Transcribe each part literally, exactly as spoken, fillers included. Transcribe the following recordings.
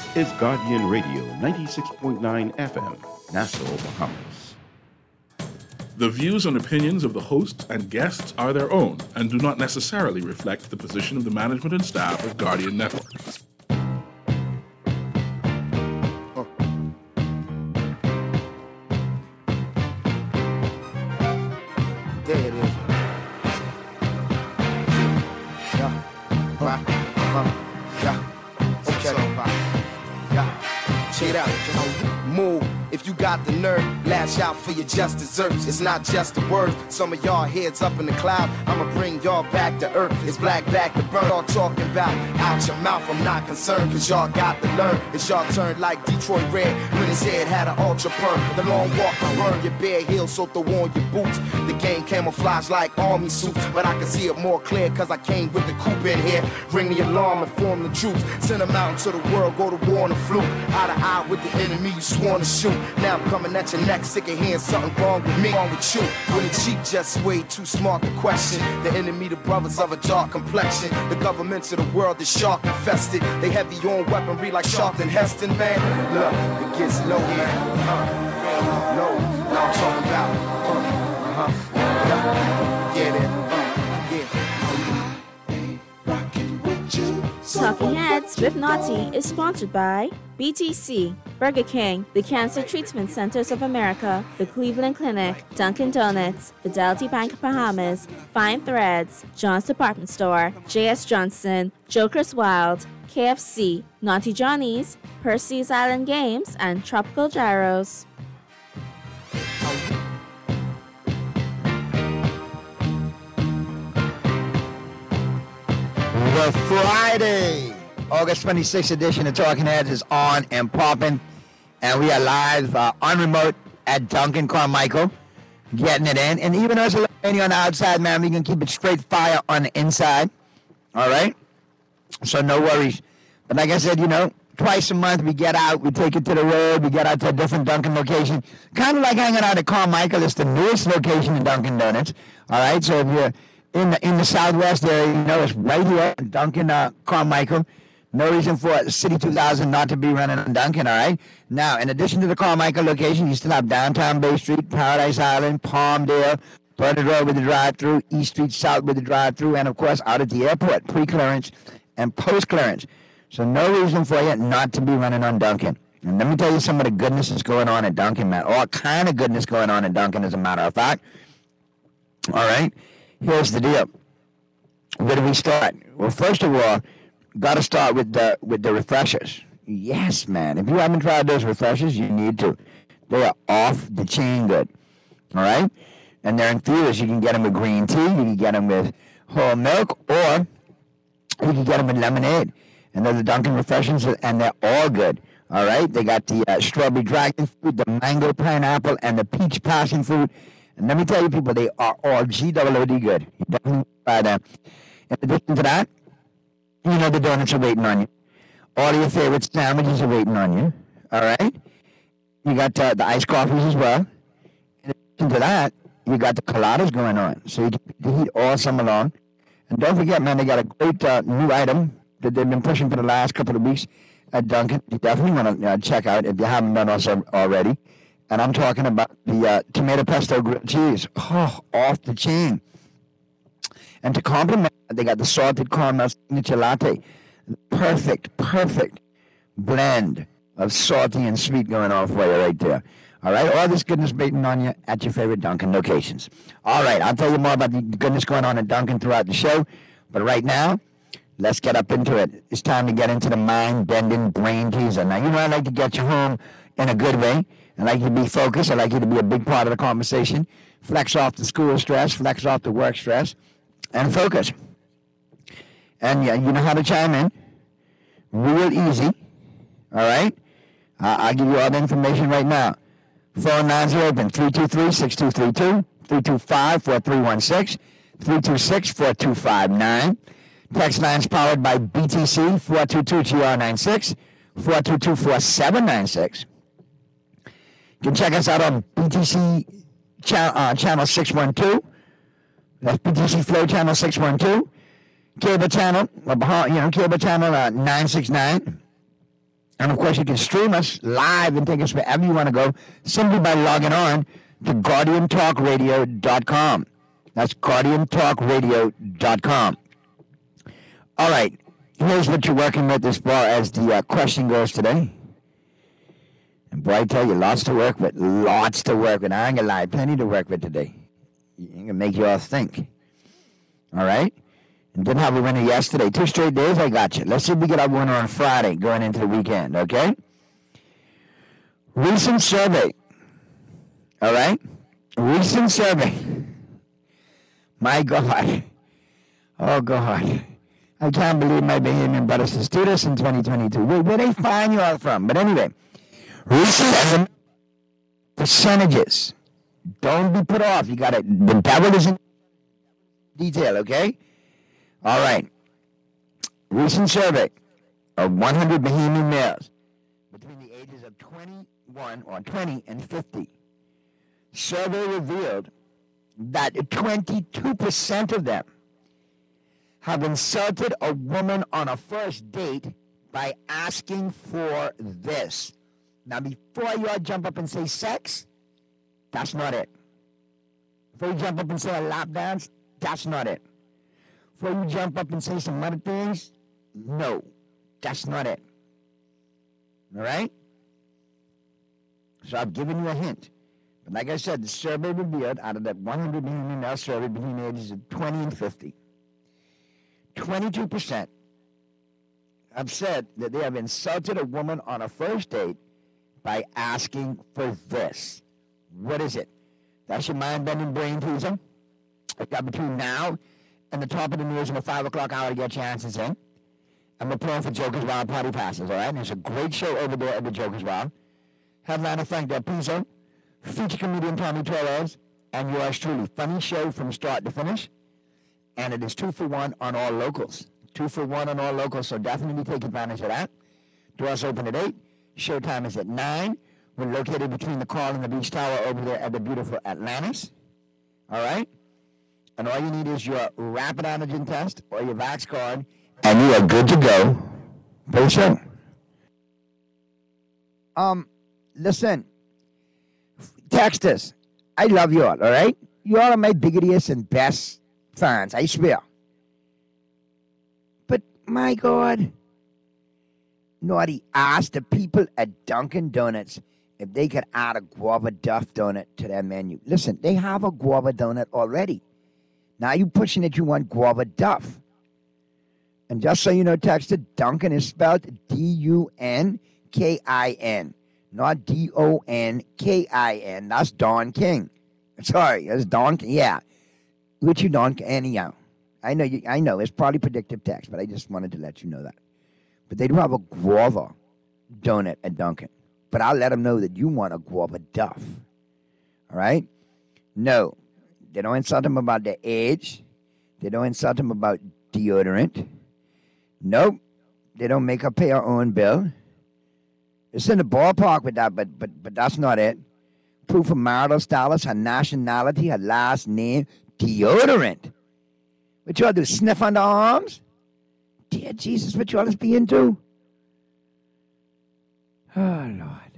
is Guardian Radio ninety-six point nine F M, Nassau, Bahamas. The views and opinions of the hosts and guests are their own and do not necessarily reflect the position of the management and staff of Guardian Network. There it is. Yeah. Right. Uh-huh. Yeah. Okay. Yeah. Check it out. Just move. If you got the nerve, lash out for your just desserts. It's not just a word. Some of y'all heads up in the cloud. I'ma bring y'all back to earth. It's black back to burn. Y'all talking about out your mouth. I'm not concerned, cause y'all got to learn. It's y'all turn like Detroit Red when his head had an ultra burn. The long walk to burn your bare heels, so throw on your boots. The game camouflage like army suits, but I can see it more clear cause I came with the coupe in here. Ring the alarm, inform the troops. Send them out into the world, go to war on the flu. Eye to eye with the enemy you sworn to shoot. Now I'm coming at your neck, sick of hearing something wrong with me, wrong with you. When the cheek just way too smart to question. The enemy, the brothers of a dark complexion. The governments of the world is shark infested. They heavy on weaponry like Charlton Heston, man. Look, it gets low, man. Uh, low. Now I'm talking about. Uh, uh-huh. Yeah, yeah, that. Uh, yeah. Talking Heads with Naughty is sponsored by B T C, Burger King, the Cancer Treatment Centers of America, the Cleveland Clinic, Dunkin' Donuts, Fidelity Bank of Bahamas, Fine Threads, John's Department Store, J S Johnson, Joker's Wild, K F C, Naughty Johnny's, Percy's Island Games, and Tropical Gyros. The Friday, August twenty-sixth edition of Talking Heads is on and popping, and we are live uh, on remote at Duncan Carmichael, getting it in. And even though it's a little rainy on the outside, man, we can keep it straight fire on the inside. All right? So no worries. But like I said, you know, twice a month we get out, we take it to the road, we get out to a different Dunkin' location. Kind of like hanging out at Carmichael. It's the newest location in Dunkin' Donuts. All right? So if you're in the in the Southwest area, you know, it's right here in Dunkin' uh, Carmichael. No reason for City two thousand not to be running on Dunkin', all right? Now, in addition to the Carmichael location, you still have downtown Bay Street, Paradise Island, Palmdale, Burnett Road with the drive-thru, East Street South with the drive-thru, and, of course, out at the airport, pre-clearance and post-clearance. So no reason for you not to be running on Dunkin'. And let me tell you some of the goodness that's going on at Dunkin', man. All kind of goodness going on at Dunkin', as a matter of fact. All right? Here's the deal. Where do we start? Well, first of all, got to start with the with the refreshers. Yes, man. If you haven't tried those refreshers, you need to. They are off the chain good. All right? And they're infused. You can get them with green tea. You can get them with whole milk. Or you can get them with lemonade. And they're the Dunkin' refreshers, and they're all good. All right? They got the uh, strawberry dragon fruit, the mango pineapple, and the peach passion fruit. And let me tell you, people, they are all G O O D good. You definitely try them. In addition to that, you know the donuts are waiting on you. All your favorite sandwiches are waiting on you. All right? You got uh, the iced coffees as well. In addition to that, you got the coladas going on. So you can heat all summer long. And don't forget, man, they got a great uh, new item that they've been pushing for the last couple of weeks at Dunkin'. You definitely want to uh, check out if you haven't done also already. And I'm talking about the uh, tomato pesto grilled cheese. Oh, off the chain. And to complement, they got the salted caramel signature latte. Perfect, perfect blend of salty and sweet going on for you right there. All right, all this goodness waiting on you at your favorite Dunkin' locations. All right, I'll tell you more about the goodness going on at Dunkin' throughout the show. But right now, let's get up into it. It's time to get into the mind-bending brain teaser. Now, you know I like to get you home in a good way. I like you to be focused. I like you to be a big part of the conversation. Flex off the school stress, flex off the work stress, and focus. And yeah, you know how to chime in. Real easy. All right? Uh, I'll give you all the information right now. Phone lines are open. three two three, six two three two, three two five, four three one six, three two six, four two five nine. Text lines powered by B T C, four two two T R nine six, four two two, four seven nine six. You can check us out on B T C cha- uh, channel six one two. That's B T C Flow channel six one two. Cable channel, uh, you know, cable channel uh, nine six nine. And, of course, you can stream us live and take us wherever you want to go simply by logging on to guardian talk radio dot com. That's guardian talk radio dot com. All right. Here's what you're working with as far as the uh, question goes today. And boy, I tell you, lots to work with. Lots to work with. I ain't gonna lie, plenty to work with today. I'm gonna make you all think. All right? And didn't have a winner yesterday. Two straight days, I got you. Let's see if we get our winner on Friday going into the weekend, okay? Recent survey. All right? Recent survey. My God. Oh, God. I can't believe my Bahamian brothers to do this in twenty twenty-two. Where, where they find you all from? But anyway, recent percentages. Don't be put off. You got it. The devil is in detail, okay? All right. Recent survey of one hundred Bahamian males between the ages of twenty-one or twenty and fifty. Survey revealed that twenty-two percent of them have insulted a woman on a first date by asking for this. Now, before you all jump up and say sex, that's not it. Before you jump up and say a lap dance, that's not it. Before you jump up and say some other things, no, that's not it. All right? So I've given you a hint. But like I said, the survey revealed out of that one hundred million male survey between the ages of twenty and fifty, twenty-two percent have said that they have insulted a woman on a first date by asking for this. What is it? That's your mind-bending brain teaser. I got between now and the top of the news in the five o'clock hour to get your answers in. And we're playing for Jokers Wild Party Passes, all right? And there's a great show over there at the Jokers Wild. Headliner Frank Del Pizzo, feature comedian Tommy Torres, and yours truly. Funny show from start to finish. And it is two for one on all locals. Two for one on all locals, so definitely take advantage of that. Doors open at eight. Showtime is at nine. We're located between the Carl and the Beach Tower over there at the beautiful Atlantis. All right? And all you need is your rapid antigen test or your Vax card, and you are good to go for the show. Um, listen. Text us. I love you all, all right? You all are my biggest and best fans, I swear. But, my God, Naughty asked the people at Dunkin' Donuts if they could add a guava duff donut to their menu. Listen, they have a guava donut already. Now you pushing it, you want guava duff. And just so you know, texted, Dunkin' is spelled D U N K I N, not D O N K I N. That's Don King. Sorry, that's Don King. Yeah. Which you Don King. Anyhow, I know, you, I know, it's probably predictive text, but I just wanted to let you know that. But they do have a guava donut at Dunkin'. But I'll let them know that you want a guava duff. All right? No. They don't insult them about their age. They don't insult them about deodorant. Nope. They don't make her pay her own bill. It's in the ballpark with that, but but but that's not it. Proof of marital status, her nationality, her last name, deodorant. What y'all do, sniff on the arms? Dear Jesus, what y'all is being do? Oh, Lord.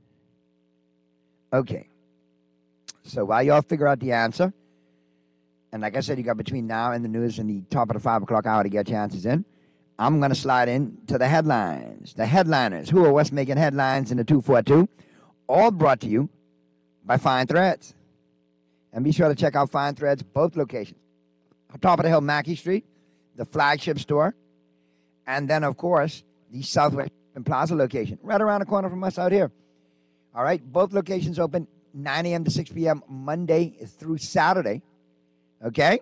Okay. So while y'all figure out the answer, and like I said, you got between now and the news and the top of the five o'clock hour to get your answers in, I'm going to slide in to the headlines. The headliners. Who are what's making headlines in the two forty-two? All brought to you by Fine Threads. And be sure to check out Fine Threads, both locations. Top of the hill, Mackey Street, the flagship store. And then, of course, the Southwest Plaza location, right around the corner from us out here. All right, both locations open nine a.m. to six p.m. Monday through Saturday. Okay?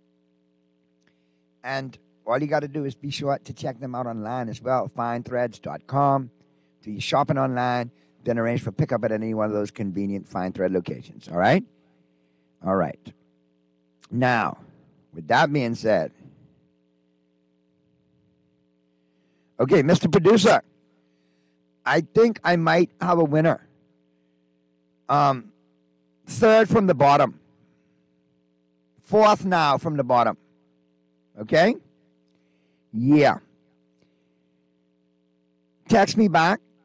And all you got to do is be sure to check them out online as well, fine threads dot com. Do your shopping online, then arrange for pickup at any one of those convenient Fine Thread locations. All right? All right. Now, with that being said, okay, Mister Producer, I think I might have a winner. Um, third from the bottom. Fourth now from the bottom. Okay? Yeah. Text me back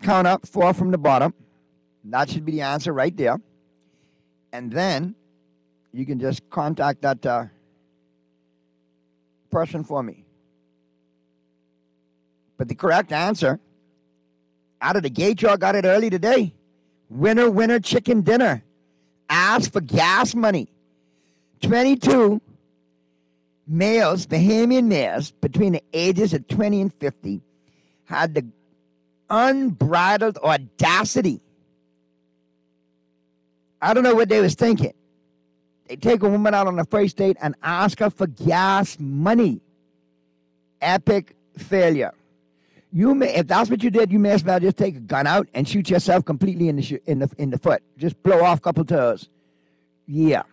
count up four from the bottom. That should be the answer right there. And then you can just contact that uh, person for me. But the correct answer, out of the gate, y'all got it early today. Winner, winner, chicken dinner. Ask for gas money. twenty-two males, Bahamian males, between the ages of twenty and fifty, had the unbridled audacity. I don't know what they was thinking. They take a woman out on a first date and ask her for gas money. Epic failure. You may, if that's what you did, you may as well just take a gun out and shoot yourself completely in the sh- in the in the foot. Just blow off a couple toes. Yeah.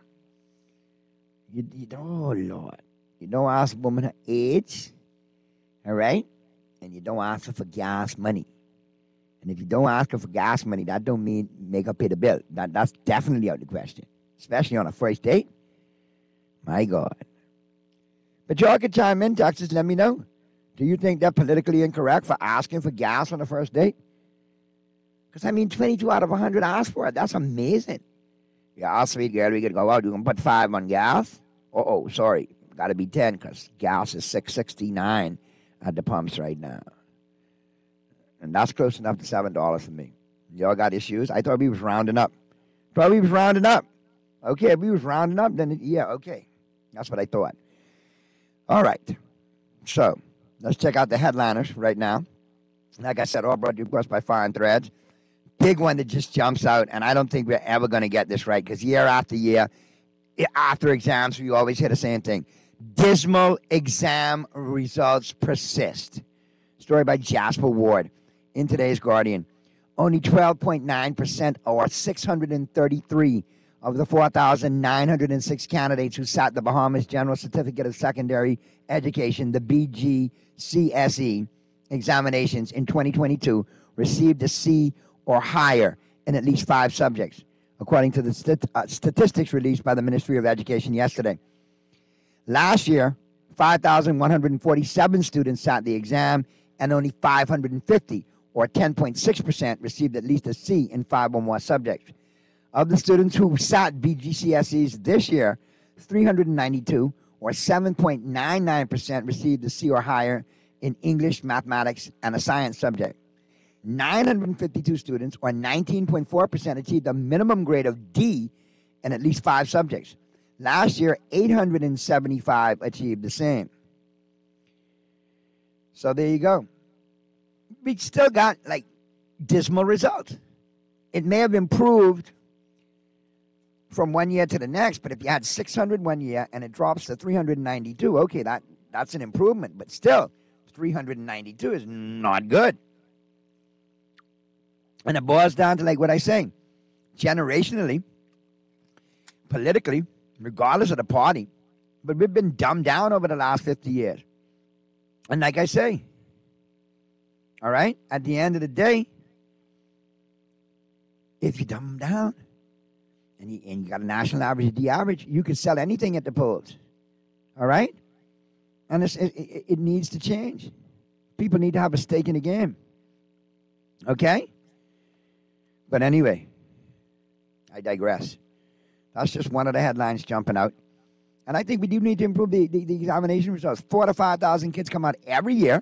You, you oh Lord, you don't ask a woman her age, all right, and you don't ask her for gas money. And if you don't ask her for gas money, that don't mean make her pay the bill. That that's definitely out of the question, especially on a first date. My God. But y'all can chime in, Texas. Let me know. Do you think they're politically incorrect for asking for gas on the first date? Because, I mean, twenty-two out of one hundred asked for it. That's amazing. Yeah, sweet girl, we could go out. You can put five on gas. Uh-oh, sorry. Got to be ten because gas is six sixty-nine at the pumps right now. And that's close enough to seven dollars for me. Y'all got issues? I thought we was rounding up. Thought we was rounding up. Okay, if we was rounding up, then, it, yeah, okay. That's what I thought. All right. So, let's check out the headliners right now. Like I said, all brought to you, of course, by Fire and Threads. Big one that just jumps out, and I don't think we're ever going to get this right because year after year, after exams, we always hear the same thing. Dismal exam results persist. Story by Jasper Ward in today's Guardian. Only twelve point nine percent or six hundred thirty-three of the four thousand nine hundred six candidates who sat the Bahamas General Certificate of Secondary Education, the B G C S E, examinations in twenty twenty-two received a C or higher in at least five subjects, according to the stat- uh, statistics released by the Ministry of Education yesterday. Last year, five thousand one hundred forty-seven students sat the exam, and only five hundred fifty, or ten point six percent, received at least a C in five or more subjects. Of the students who sat B G C S Es this year, three hundred ninety-two, or seven point nine nine percent, received a C or higher in English, mathematics, and a science subject. nine hundred fifty-two students, or nineteen point four percent, achieved a minimum grade of D in at least five subjects. Last year, eight hundred seventy-five achieved the same. So there you go. We still got, like, dismal results. It may have improved from one year to the next, but if you had six hundred one year and it drops to three hundred ninety-two, okay, that, that's an improvement. But still, three hundred ninety-two is not good. And it boils down to, like what I say, generationally, politically, regardless of the party, but we've been dumbed down over the last fifty years. And like I say, all right, at the end of the day, if you dumb them down and you, and you got a national average, the average, you can sell anything at the polls. All right? And it's, it, it, it needs to change. People need to have a stake in the game. Okay? But anyway, I digress. That's just one of the headlines jumping out. And I think we do need to improve the, the, the examination results. Four to five thousand kids come out every year.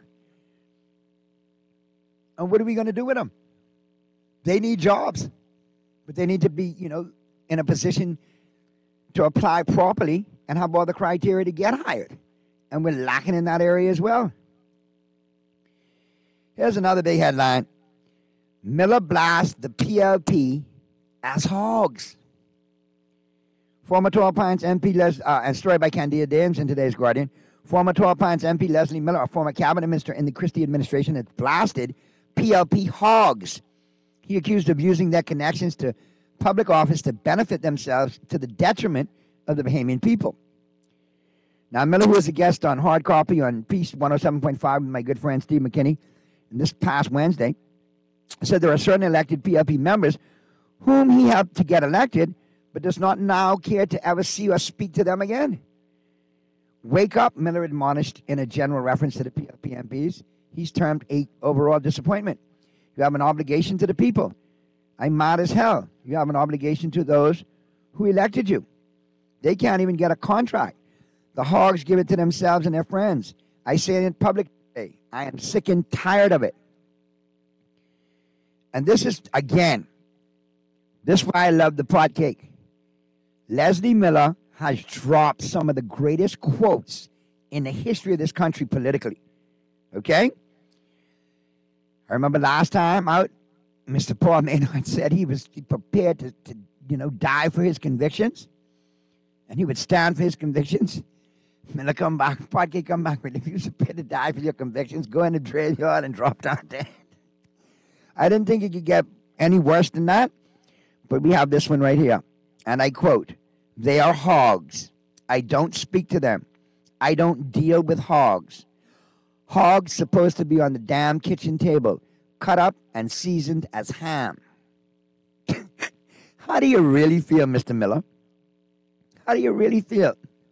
And what are we going to do with them? They need jobs. But they need to be, you know, in a position to apply properly and have all the criteria to get hired. And we're lacking in that area as well. Here's another big headline. Miller blasts the P L P as hogs. Former Tall Pines M P, Les, uh, and story by Candida Dames in today's Guardian. Former Tall Pines M P Leslie Miller, a former cabinet minister in the Christie administration, has blasted P L P hogs. He accused of using their connections to public office to benefit themselves to the detriment of the Bahamian people. Now, Miller, who was a guest on Hard Copy on Peace one oh seven point five with my good friend Steve McKinney, and this past Wednesday, said there are certain elected P L P members whom he helped to get elected, but does not now care to ever see or speak to them again. Wake up, Miller admonished in a general reference to the P L P M Ps. He's termed a overall disappointment. You have an obligation to the people. I'm mad as hell. You have an obligation to those who elected you. They can't even get a contract. The hogs give it to themselves and their friends. I say it in public today. I am sick and tired of it. And this is, again, this is why I love the pot cake. Leslie Miller has dropped some of the greatest quotes in the history of this country politically. Okay? I remember last time out, Mister Paul Maynard said he was prepared to, to, you know, die for his convictions. And he would stand for his convictions. Miller come back, Podgate come back, but if you're prepared to die for your convictions, go in the graveyard and drop down dead. I didn't think it could get any worse than that, but we have this one right here. And I quote, "They are hogs. I don't speak to them. I don't deal with hogs. Hogs supposed to be on the damn kitchen table, cut up and seasoned as ham." How do you really feel, Mister Miller? How do you really feel?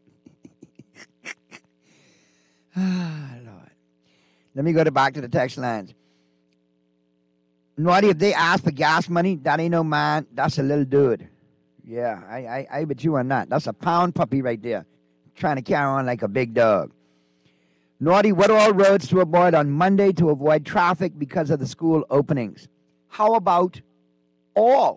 Ah, Lord. Let me go to back to the text lines. Naughty, if they ask for gas money, that ain't no man. That's a little dude. Yeah, I, I, I bet you on that. That's a pound puppy right there, trying to carry on like a big dog. Naughty, what are all roads to avoid on Monday to avoid traffic because of the school openings? How about all?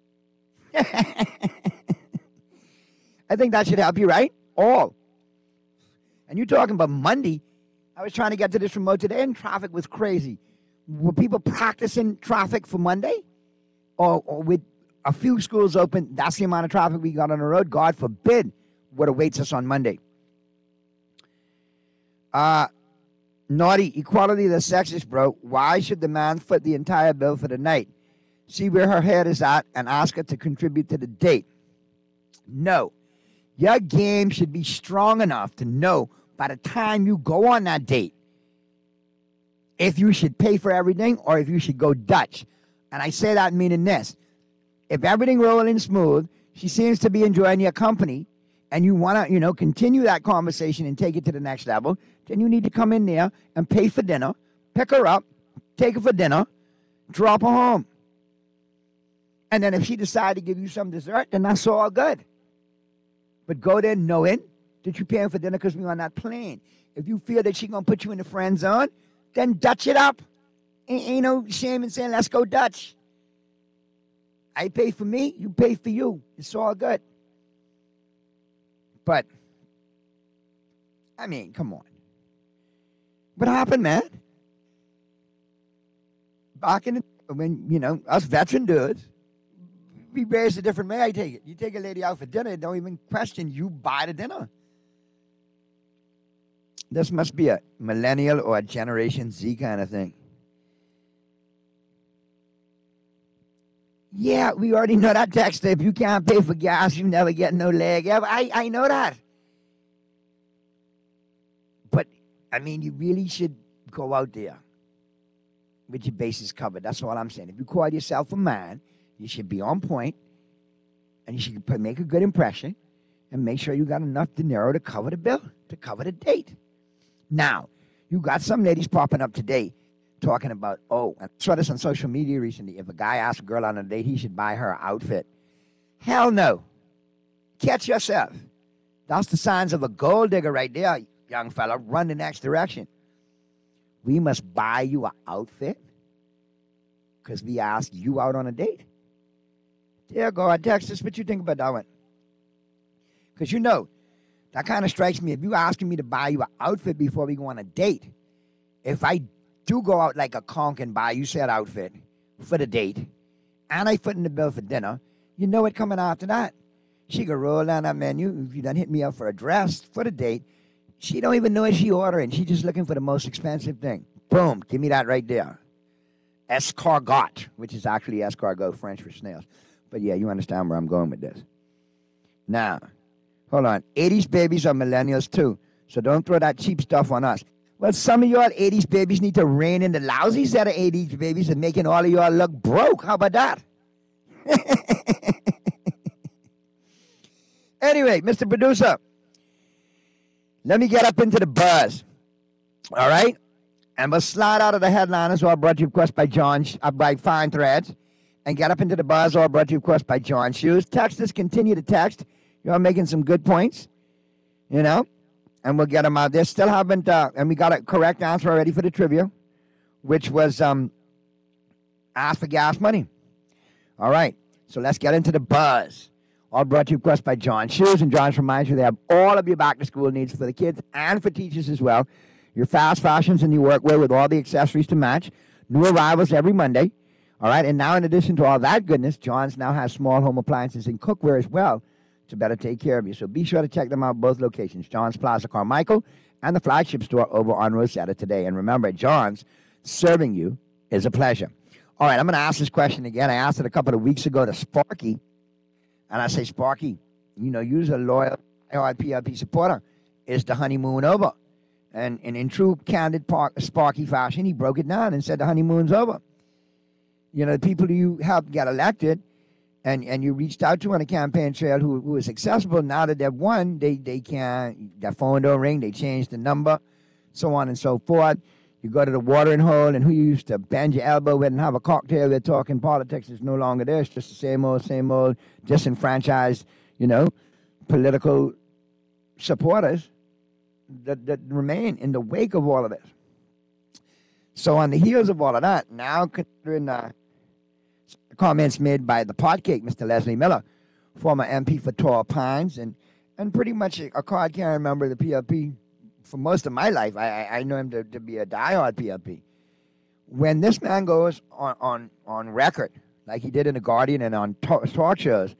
I think that should help you, right? All. And you're talking about Monday. I was trying to get to this remote today, and traffic was crazy. Were people practicing traffic for Monday? Or, or with a few schools open, that's the amount of traffic we got on the road? God forbid what awaits us on Monday. Uh, Naughty, equality of the sexes, bro. Why should the man foot the entire bill for the night? See where her head is at and ask her to contribute to the date. No. Your game should be strong enough to know by the time you go on that date if you should pay for everything or if you should go Dutch. And I say that meaning this. If everything rolling smooth, she seems to be enjoying your company, and you want to, you know, continue that conversation and take it to the next level, then you need to come in there and pay for dinner, pick her up, take her for dinner, drop her home. And then if she decides to give you some dessert, then that's all good. But go there knowing that you're paying for dinner because we're on that plane. If you feel that she's going to put you in the friend zone, then Dutch it up. Ain't, ain't no shame in saying, let's go Dutch. I pay for me, you pay for you. It's all good. But, I mean, come on. What happened, man? Back in the, when, you know, us veteran dudes, we raised a different way, I take it. You take a lady out for dinner, don't even question, you buy the dinner. This must be a millennial or a Generation Z kind of thing. Yeah, we already know that text. If you can't pay for gas, you never get no leg. Yeah, I, I know that. But, I mean, you really should go out there with your bases covered. That's all I'm saying. If you call yourself a man, you should be on point, and you should make a good impression, and make sure you got enough dinero to cover the bill, to cover the date. Now, you got some ladies popping up today talking about, oh, I saw this on social media recently. If a guy asks a girl on a date, he should buy her an outfit. Hell no. Catch yourself. That's the signs of a gold digger right there, young fella. Run the next direction. We must buy you an outfit because we asked you out on a date. Dear God, text us what you think about that one. Because you know, that kind of strikes me. If you asking me to buy you an outfit before we go on a date, if I do go out like a conk and buy you said outfit for the date, and I foot in the bill for dinner, you know it coming after that. She could roll down that menu. If you done hit me up for a dress for the date, she don't even know what she ordering. She just looking for the most expensive thing. Boom, give me that right there. Escargot, which is actually escargot, French for snails. But yeah, you understand where I'm going with this. Now, hold on. eighties babies are millennials too, so don't throw that cheap stuff on us. Well, some of y'all eighties babies need to rein in the lousy set of eighties babies and making all of y'all look broke. How about that? Anyway, Mister Producer, let me get up into the buzz. All right? And we'll slide out of the headliners, all brought to you, of course, by John, uh, by Fine Threads, and get up into the buzz, all brought to you, of course, by John Shoes. Texters, continue to text. You're making some good points, you know, and we'll get them out there. Still haven't, uh, and we got a correct answer already for the trivia, which was um, ask for gas money. All right, so let's get into the buzz. All brought to you, of course, by John Shoes. And John's reminds you they have all of your back-to-school needs for the kids and for teachers as well. Your fast fashions and your workwear with all the accessories to match. New arrivals every Monday. All right, and now in addition to all that goodness, John's now has small home appliances and cookware as well to better take care of you. So be sure to check them out, both locations, John's Plaza Carmichael and the flagship store over on Rosetta today. And remember, John's, serving you is a pleasure. All right, I'm going to ask this question again. I asked it a couple of weeks ago to Sparky. And I say, Sparky, you know, you're a loyal P L P supporter. Is the honeymoon over? And, and in true, candid Sparky fashion, he broke it down and said the honeymoon's over. You know, the people who you helped get elected and, and you reached out to on the campaign trail who, who was accessible, now that they've won, they, they can't, their phone don't ring, they changed the number, so on and so forth. You go to the watering hole, and who you used to bend your elbow with and have a cocktail with talking politics is no longer there. It's just the same old, same old disenfranchised, you know, political supporters that, that remain in the wake of all of this. So on the heels of all of that, now considering uh, comments made by the Potcake, Mister Leslie Miller, former M P for Tall Pines, and, and pretty much a, a card-carrying member of the P L P for most of my life. I, I know him to, to be a diehard P L P. When this man goes on, on, on record, like he did in The Guardian and on talk, talk shows,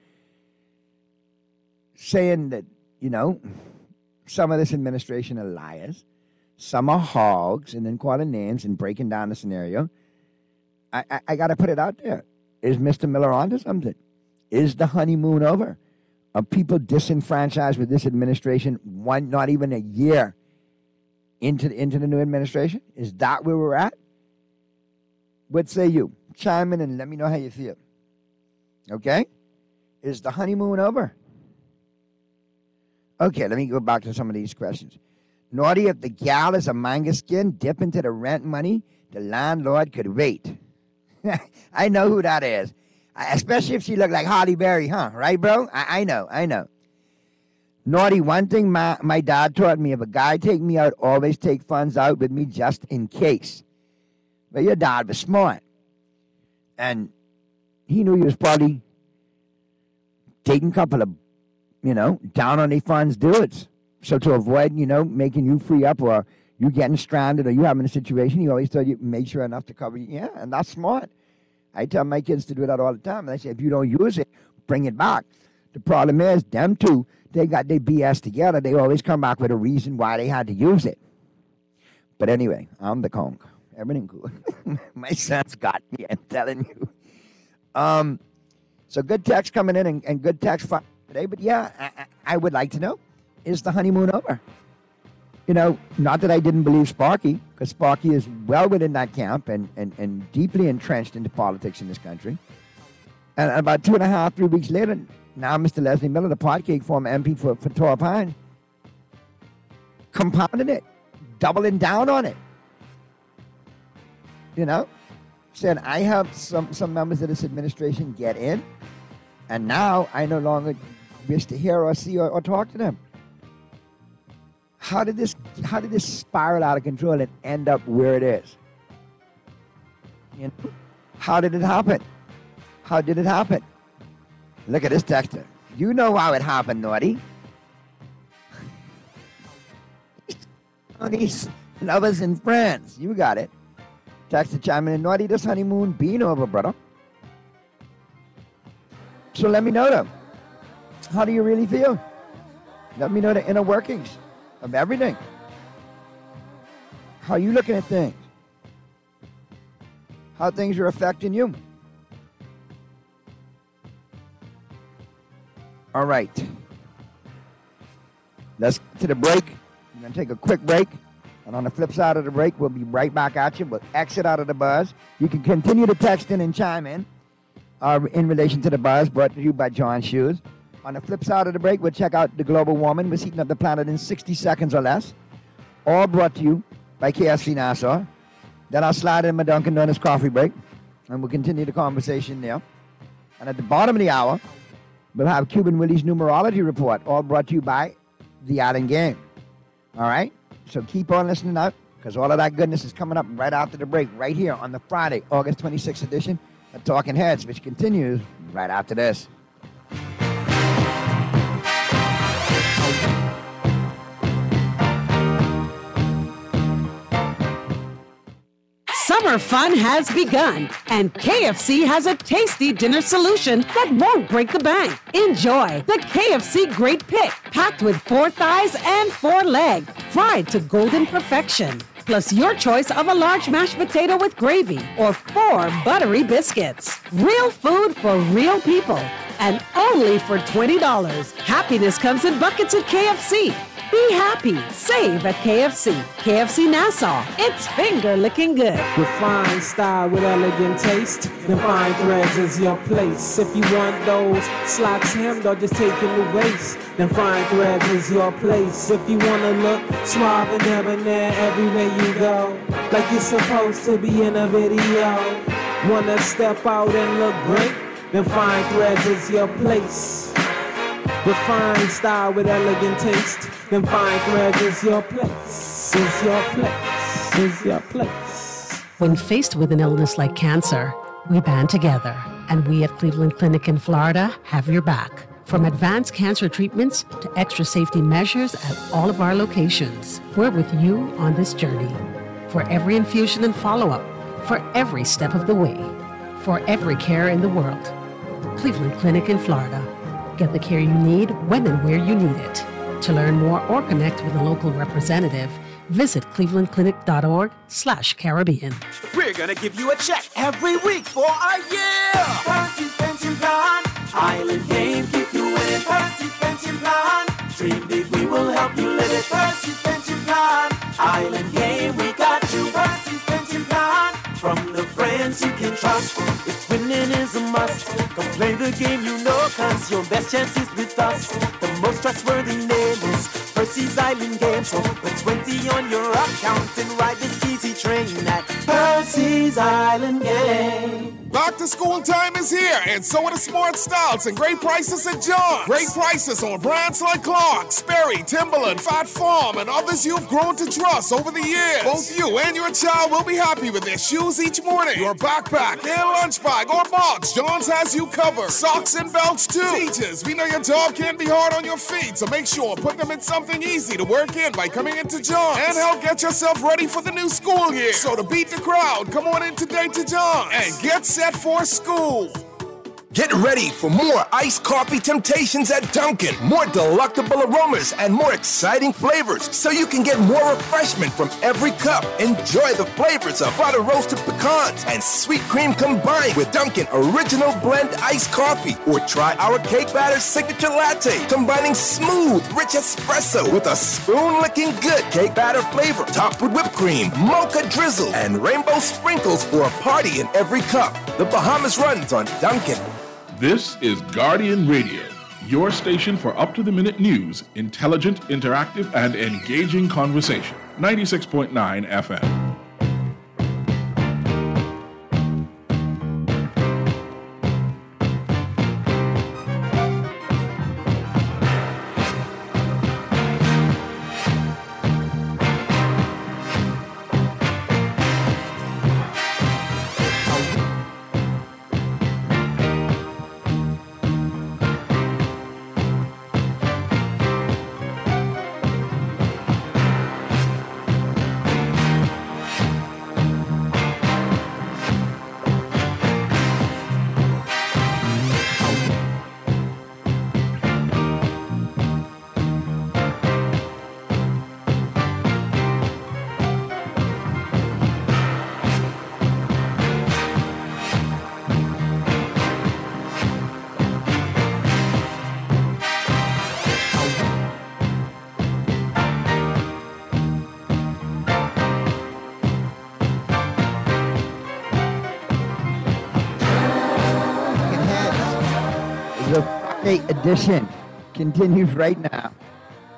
saying that, you know, some of this administration are liars, some are hogs, and then calling names and breaking down the scenario, I, I, I got to put it out there. Is Mister Miller onto something? Is the honeymoon over? Are people disenfranchised with this administration, one, not even a year into the, into the new administration? Is that where we're at? What say you? Chime in and let me know how you feel. Okay? Is the honeymoon over? Okay, let me go back to some of these questions. Naughty, if the gal is a manga skin, dip into the rent money, the landlord could wait. I know who that is. Especially if she looked like Holly Berry, huh? Right, bro? I, I know, I know. Naughty, one thing my, my dad taught me, if a guy take me out, always take funds out with me just in case. But your dad was smart. And he knew he was probably taking a couple of, you know, down on their funds dudes. So to avoid, you know, making you free up or you getting stranded or you having a situation, he always told you, make sure enough to cover you. Yeah, and that's smart. I tell my kids to do that all the time. And I say, if you don't use it, bring it back. The problem is, them two, they got their B S together. They always come back with a reason why they had to use it. But anyway, I'm the conk. Everything cool. My son's got me, I'm telling you. Um, so good text coming in and, and good text for today. But yeah, I, I would like to know, is the honeymoon over? You know, not that I didn't believe Sparky, because Sparky is well within that camp and, and, and deeply entrenched into politics in this country. And about two and a half, three weeks later, now Mister Leslie Miller, the Potcake, former M P for, for Tall Pine, compounding it, doubling down on it. You know, saying I helped some, some members of this administration get in, and now I no longer wish to hear or see or, or talk to them. How did this how did this spiral out of control and end up where it is? You know? How did it happen? How did it happen? Look at this texter. You know how it happened, Naughty. These lovers and friends. You got it. Texter chiming in, Naughty, this honeymoon being over, brother. So let me know them. How do you really feel? Let me know the inner workings of everything. How are you looking at things? How things are affecting you. All right. Let's get to the break. We're going to take a quick break. And on the flip side of the break, we'll be right back at you. We'll exit out of the buzz. You can continue to text in and chime in uh, in relation to the buzz brought to you by John Shoes. On the flip side of the break, we'll check out the global warming. We're heating up the planet in sixty seconds or less. All brought to you by K F C Nassau. Then I'll slide in my Dunkin' Donuts coffee break, and we'll continue the conversation there. And at the bottom of the hour, we'll have Cuban Willie's numerology report, all brought to you by the Island Game. All right? So keep on listening out, because all of that goodness is coming up right after the break, right here on the Friday, August twenty-sixth edition of Talking Heads, which continues right after this. Summer fun has begun, and K F C has a tasty dinner solution that won't break the bank. Enjoy the K F C Great Pick, packed with four thighs and four leg, fried to golden perfection. Plus your choice of a large mashed potato with gravy or four buttery biscuits. Real food for real people, and only for twenty dollars. Happiness comes in buckets at K F C. Be happy. Save at K F C. K F C Nassau. It's finger licking good. Refined style with elegant taste. The fine threads is your place. If you want those slacks hemmed or just taking the waist, then fine threads is your place. If you want to look suave and debonair everywhere you go, like you're supposed to be in a video. Want to step out and look great? Then fine threads is your place. Refined style with elegant taste. Then fine threads is your place. Is your place. Is your place. When faced with an illness like cancer, we band together, and we at Cleveland Clinic in Florida have your back. From advanced cancer treatments to extra safety measures at all of our locations, we're with you on this journey. For every infusion and follow-up, for every step of the way, for every care in the world. Cleveland Clinic in Florida. Get the care you need when and where you need it. To learn more or connect with a local representative, visit clevelandclinic.org slash Caribbean. We're gonna give you a check every week for a year. Percy's Pension Plan. Island Game, keep you winning. Percy's Pension Plan. Dream big, we will help you live it. Percy's Pension Plan. Island Game, we got you. Percy's Pension Plan. From the friends you can trust. If winning is a must, come play the game you know, cause your best chance is with us. The most trustworthy name is Percy's Island Game. So put twenty on your account and ride this easy train at Percy's Island Game. Back to school time is here, and so are the smart styles and great prices at John's. Great prices on brands like Clark, Sperry, Timberland, Fat Farm, and others you've grown to trust over the years. Both you and your child will be happy with their shoes each morning, your backpack, and lunch bag, or box. John's has you covered. Socks and belts too. Teachers, we know your job can be hard on your feet, so make sure put them in something easy to work in by coming into John's and help get yourself ready for the new school year. So to beat the crowd, come on in today to John's and get set for school. Get ready for more iced coffee temptations at Dunkin'. More delectable aromas and more exciting flavors, so you can get more refreshment from every cup. Enjoy the flavors of butter roasted pecans and sweet cream combined with Dunkin' Original Blend iced coffee. Or try our cake batter signature latte, combining smooth, rich espresso with a spoon-licking good cake batter flavor, topped with whipped cream, mocha drizzle, and rainbow sprinkles for a party in every cup. The Bahamas runs on Dunkin'. This is Guardian Radio, your station for up-to-the-minute news, intelligent, interactive, and engaging conversation. ninety-six point nine F M. Edition continues right now.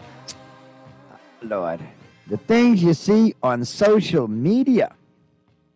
Lord, the things you see on social media.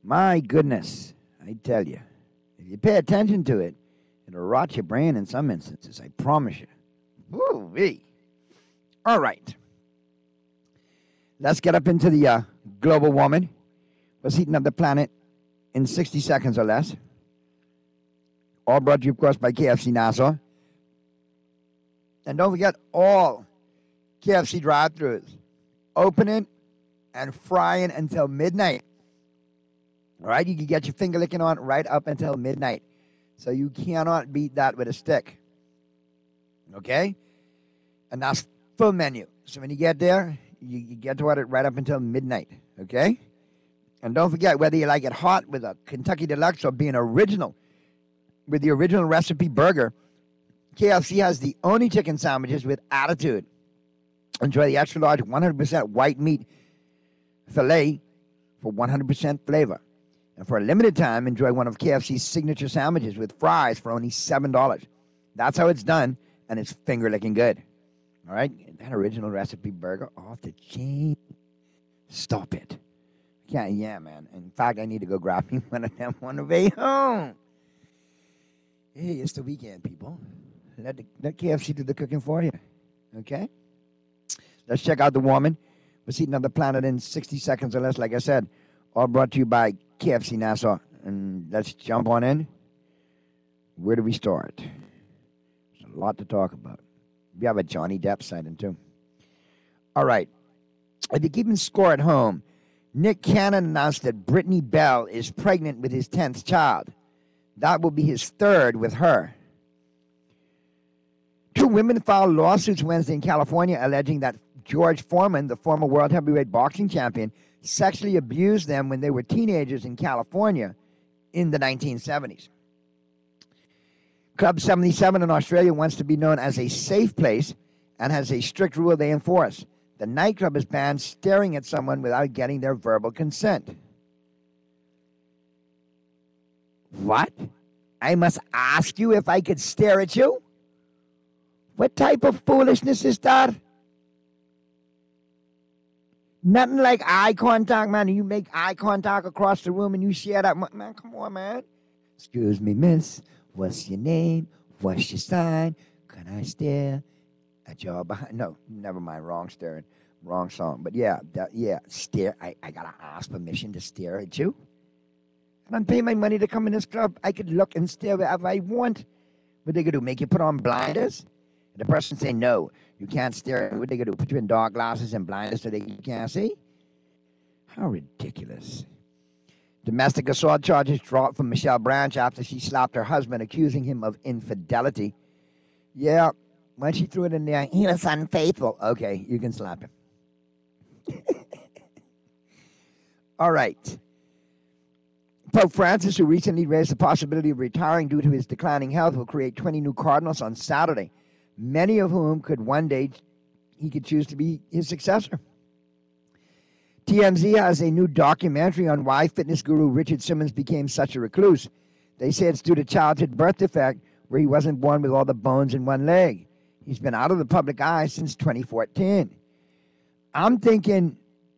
My goodness, I tell you, if you pay attention to it, it'll rot your brain in some instances, I promise you. Woo-wee. All right. Let's get up into the uh, global warming. What's heating up the planet in sixty seconds or less. All brought to you, of course, by K F C Nassau. And don't forget, all K F C drive-thrus opening and frying until midnight. All right, you can get your finger licking on right up until midnight. So you cannot beat that with a stick. Okay? And that's full menu. So when you get there, you, you get to it right up until midnight. Okay? And don't forget, whether you like it hot with a Kentucky Deluxe or being original with the original recipe burger, K F C has the only chicken sandwiches with attitude. Enjoy the extra large one hundred percent white meat filet for one hundred percent flavor. And for a limited time, enjoy one of K F C's signature sandwiches with fries for only seven dollars. That's how it's done, and it's finger-licking good. All right? That original recipe burger off the chain. Stop it. Yeah, yeah, man. In fact, I need to go grab me one of them on the way home. Hey, it's the weekend, people. Let, the, let K F C do the cooking for you. Okay? Let's check out the warming. We're heating up the planet in sixty seconds or less, like I said. All brought to you by K F C Nassau. And let's jump on in. Where do we start? There's a lot to talk about. We have a Johnny Depp sighting, too. All right. If you're keeping score at home, Nick Cannon announced that Brittany Bell is pregnant with his tenth child. That will be his third with her. Two women filed lawsuits Wednesday in California alleging that George Foreman, the former world heavyweight boxing champion, sexually abused them when they were teenagers in California in the nineteen seventies. Club seventy-seven in Australia wants to be known as a safe place and has a strict rule they enforce. The nightclub has banned staring at someone without getting their verbal consent. What? I must ask you if I could stare at you? What type of foolishness is that? Nothing like eye contact, man. You make eye contact across the room and you share that. Man, come on, man. Excuse me, miss. What's your name? What's your sign? Can I stare at your behind? No, never mind. Wrong staring. Wrong song. But yeah, that, yeah, stare. I, I got to ask permission to stare at you. And I'm paying my money to come in this club. I could look and stare wherever I want. What they going to do, make you put on blinders? And the person say, no, you can't stare. What they going to do, put you in dark glasses and blinders so they you can't see? How ridiculous. Domestic assault charges dropped from Michelle Branch after she slapped her husband, accusing him of infidelity. Yeah, when she threw it in there, he was unfaithful. Okay, you can slap him. All right. Pope Francis, who recently raised the possibility of retiring due to his declining health, will create twenty new cardinals on Saturday, many of whom could one day, he could choose to be his successor. T M Z has a new documentary on why fitness guru Richard Simmons became such a recluse. They say it's due to childhood birth defect, where he wasn't born with all the bones in one leg. He's been out of the public eye since twenty fourteen. I'm thinking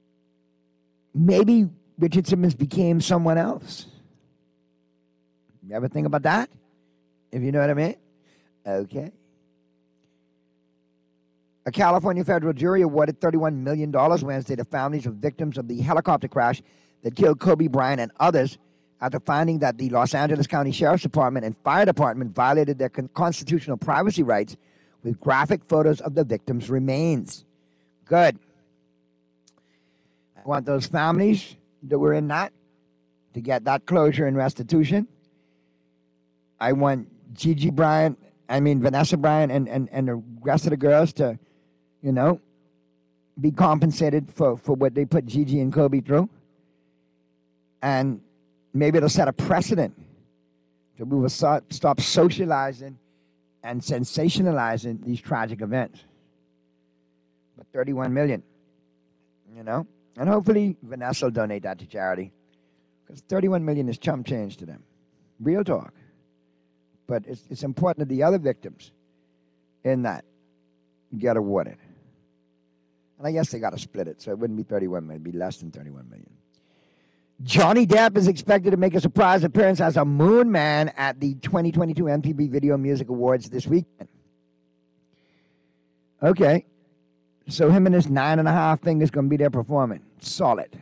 maybe Richard Simmons became someone else. You ever think about that? If you know what I mean? Okay. A California federal jury awarded thirty-one million dollars Wednesday to families of victims of the helicopter crash that killed Kobe Bryant and others after finding that the Los Angeles County Sheriff's Department and Fire Department violated their con- constitutional privacy rights with graphic photos of the victims' remains. Good. I want those families that were in that to get that closure and restitution. I want Gigi Bryant, I mean Vanessa Bryant and, and, and the rest of the girls to, you know, be compensated for, for what they put Gigi and Kobe through. And maybe it'll set a precedent that we will start, stop socializing and sensationalizing these tragic events. But thirty-one million dollars, you know? And hopefully Vanessa will donate that to charity. Because thirty-one million dollars is chump change to them. Real talk. But it's, it's important that the other victims in that get awarded. And I guess they got to split it, so it wouldn't be thirty-one million dollars. It would be less than thirty-one million dollars. Johnny Depp is expected to make a surprise appearance as a Moon Man at the twenty twenty-two M T V Video Music Awards this weekend. Okay. So him and his nine and a half fingers going to be there performing. Solid.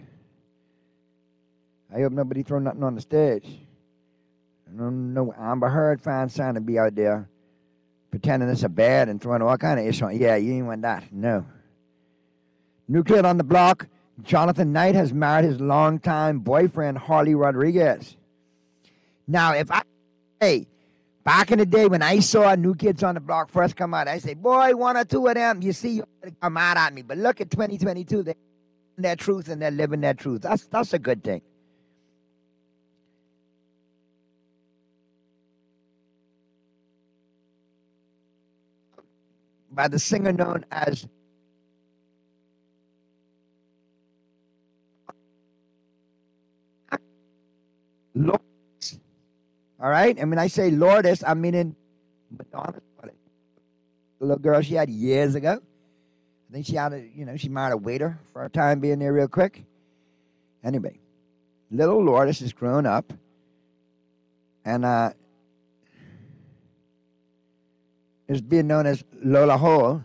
I hope nobody throw nothing on the stage. No, no Amber Heard fans trying to be out there pretending it's a bad and throwing all kind of ish on. Yeah, you ain't want that. No. New kid on the block. Jonathan Knight has married his longtime boyfriend, Harley Rodriguez. Now, if I, hey, back in the day when I saw New Kids on the Block first come out, I say, boy, one or two of them, you see, you come out at me. But look at twenty twenty-two, they're living their truth and they're living their truth. That's, that's a good thing. By the singer known as Lourdes. All right? And when I say Lourdes, I'm meaning Madonna. The little girl she had years ago. I think she had a, you know, she married a waiter for a time being there real quick. Anyway, little Lourdes has grown up. And uh, is being known as Lola Hall.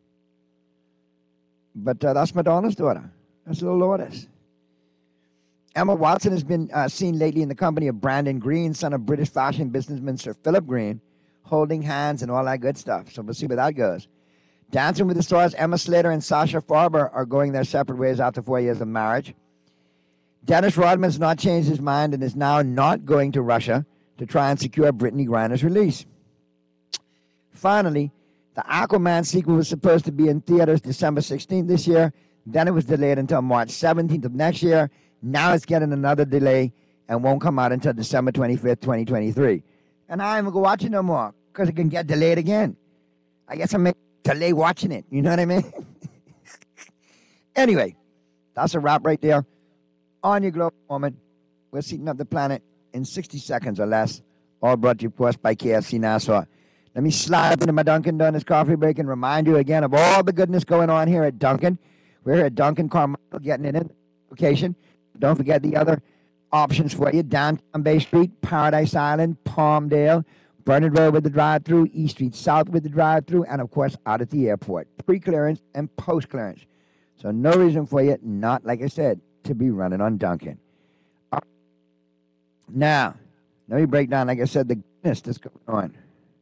But uh, that's Madonna's daughter. That's little Lourdes. Emma Watson has been uh, seen lately in the company of Brandon Green, son of British fashion businessman Sir Philip Green, holding hands and all that good stuff. So we'll see where that goes. Dancing with the Stars, Emma Slater and Sasha Farber are going their separate ways after four years of marriage. Dennis Rodman's not changed his mind and is now not going to Russia to try and secure Brittany Griner's release. Finally, the Aquaman sequel was supposed to be in theaters December sixteenth this year. Then it was delayed until March seventeenth of next year. Now it's getting another delay and won't come out until December twenty-fifth, twenty twenty-three. And I ain't going to go watch it no more because it can get delayed again. I guess I'm going to delay watching it. You know what I mean? Anyway, that's a wrap right there. On your global moment, we're seating up the planet in sixty seconds or less. All brought to you, of course, by K F C Nassau. Let me slide up into my Dunkin' Donuts coffee break and remind you again of all the goodness going on here at Dunkin'. We're here at Dunkin' Carmichael, getting it in the location. Don't forget the other options for you. Downtown Bay Street, Paradise Island, Palmdale, Burnett Road with the drive-thru, East Street South with the drive-thru, and, of course, out at the airport. Pre-clearance and post-clearance. So no reason for you not, like I said, to be running on Dunkin'. Uh, now, let me break down, like I said, the goodness that's going on.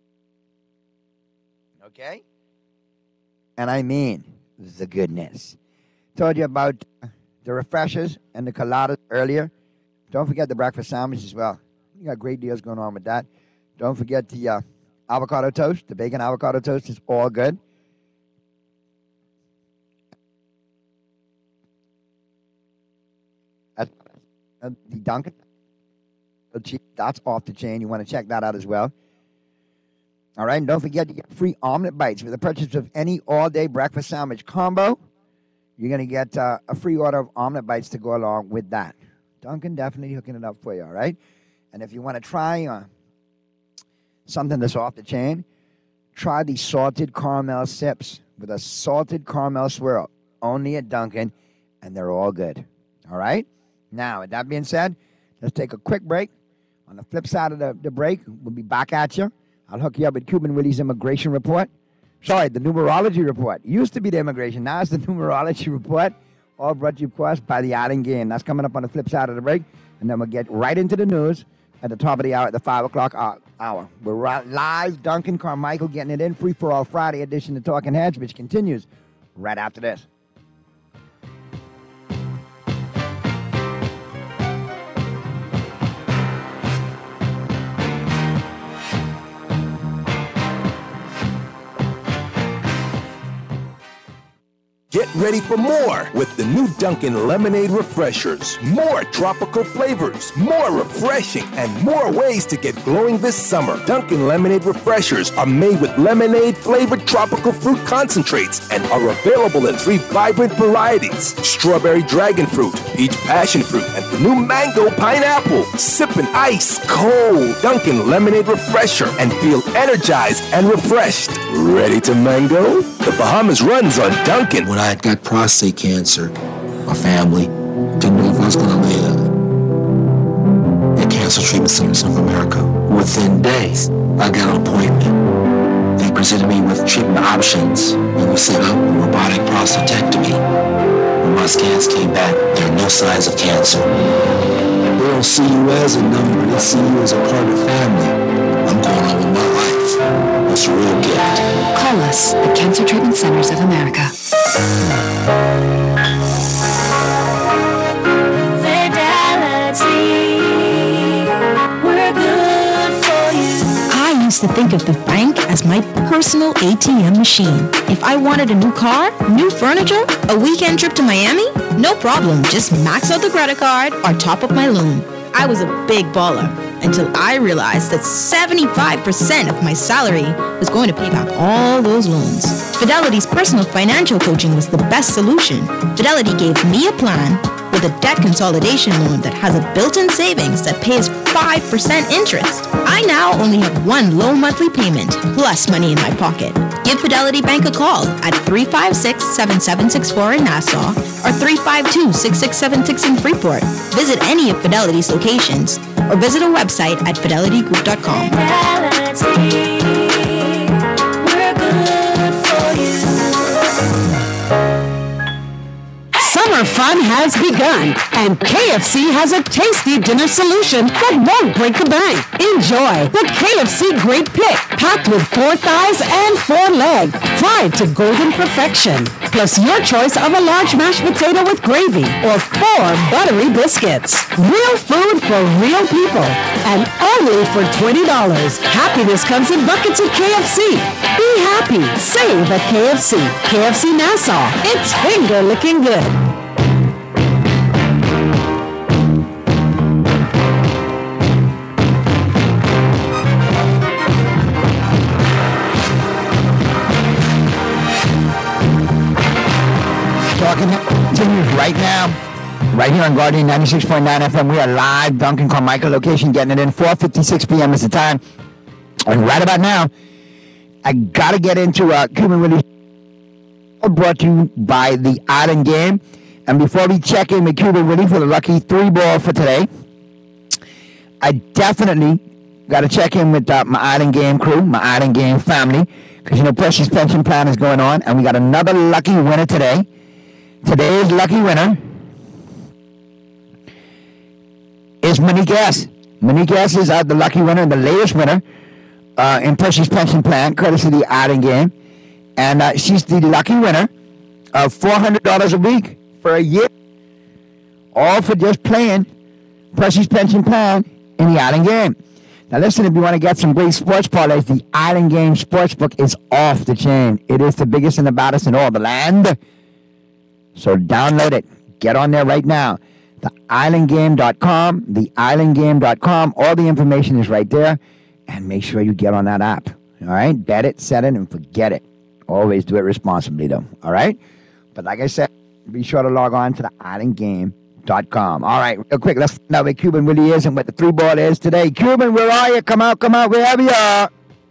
Okay? And I mean the goodness. Told you about the refreshers and the coladas earlier. Don't forget the breakfast sandwich as well. You got great deals going on with that. Don't forget the uh, avocado toast. The bacon avocado toast is all good. At, uh, the Dunkin', that's off the chain. You want to check that out as well. All right, and don't forget to get free omelet bites with the purchase of any all-day breakfast sandwich combo. You're going to get uh, a free order of omelet bites to go along with that. Dunkin' definitely hooking it up for you, all right? And if you want to try uh, something that's off the chain, try the salted caramel sips with a salted caramel swirl. Only at Dunkin', and they're all good, all right? Now, with that being said, let's take a quick break. On the flip side of the, the break, we'll be back at you. I'll hook you up with Cuban Willie's immigration report. Sorry, the numerology report. It used to be the immigration. Now it's the numerology report. All brought to you, of course, by the Island Game. That's coming up on the flip side of the break. And then we'll get right into the news at the top of the hour at the five o'clock hour. We're right live. Dunkin' Carmichael getting it in. Free for all Friday edition of Talking Heads, which continues right after this. Get ready for more with the new Dunkin' Lemonade Refreshers. More tropical flavors, more refreshing, and more ways to get glowing this summer. Dunkin' Lemonade Refreshers are made with lemonade-flavored tropical fruit concentrates and are available in three vibrant varieties: strawberry dragon fruit, peach passion fruit, and the new mango pineapple. Sip an ice-cold Dunkin' Lemonade Refresher and feel energized and refreshed. Ready to mango? The Bahamas runs on Dunkin'. When I got prostate cancer, my family didn't know if I was going to live. Treatment Centers of America. Within days, I got an appointment. They presented me with treatment options, and we set up a robotic prostatectomy. When my scans came back, there are no signs of cancer. They don't see you as a number, they see you as a part of the family. I'm going on with my life. It's a real gift. Call us at Cancer Treatment Centers of America. I used to think of the bank as my personal A T M machine. If I wanted a new car, new furniture, a weekend trip to Miami, no problem. Just max out the credit card or top up my loan. I was a big baller until I realized that seventy-five percent of my salary was going to pay back all those loans. Fidelity's personal financial coaching was the best solution. Fidelity gave me a plan with a debt consolidation loan that has a built-in savings that pays five percent interest. I now only have one low monthly payment plus money in my pocket. Give Fidelity Bank a call at three five six, seven seven six four in Nassau or three five two, six six seven six in Freeport. Visit any of Fidelity's locations or visit our website at fidelity group dot com. Fidelity, we're good for you. Summer fun has begun, and K F C has a tasty dinner solution that won't break the bank. Enjoy the K F C Great Pick, packed with four thighs and four legs, fried to golden perfection. Plus your choice of a large mashed potato with gravy or four buttery biscuits. Real food for real people, and only for twenty dollars. Happiness comes in buckets at K F C. Be happy. Save at K F C. K F C Nassau. It's finger looking good. Talking continues right now, right here on Guardian ninety-six point nine F M. We are live, Duncan Carmichael location, getting it in. four fifty-six p.m. is the time. And right about now, I got to get into uh, Cuban Willie, brought to you by the Island Game. And before we check in with Cuban Willie for the lucky three ball for today, I definitely got to check in with uh, my Island Game crew, my Island Game family, because, you know, Precious Pension Plan is going on, and we got another lucky winner today. Today's lucky winner is Monique S. Monique S is uh, the lucky winner, the latest winner uh, in Precious Pension Plan, courtesy of the Island Game. And uh, she's the lucky winner of four hundred dollars a week for a year, all for just playing Precious Pension Plan in the Island Game. Now listen, if you want to get some great sports parlays, the Island Game Sportsbook is off the chain. It is the biggest and the baddest in all the land. So download it. Get on there right now. the island game dot com, the island game dot com. All the information is right there. And make sure you get on that app. All right? Bet it, set it, and forget it. Always do it responsibly, though. All right? But like I said, be sure to log on to the island game dot com. All right, real quick, let's find out where Cuban really is and what the three ball is today. Cuban, where are you? Come out, come out, wherever you are.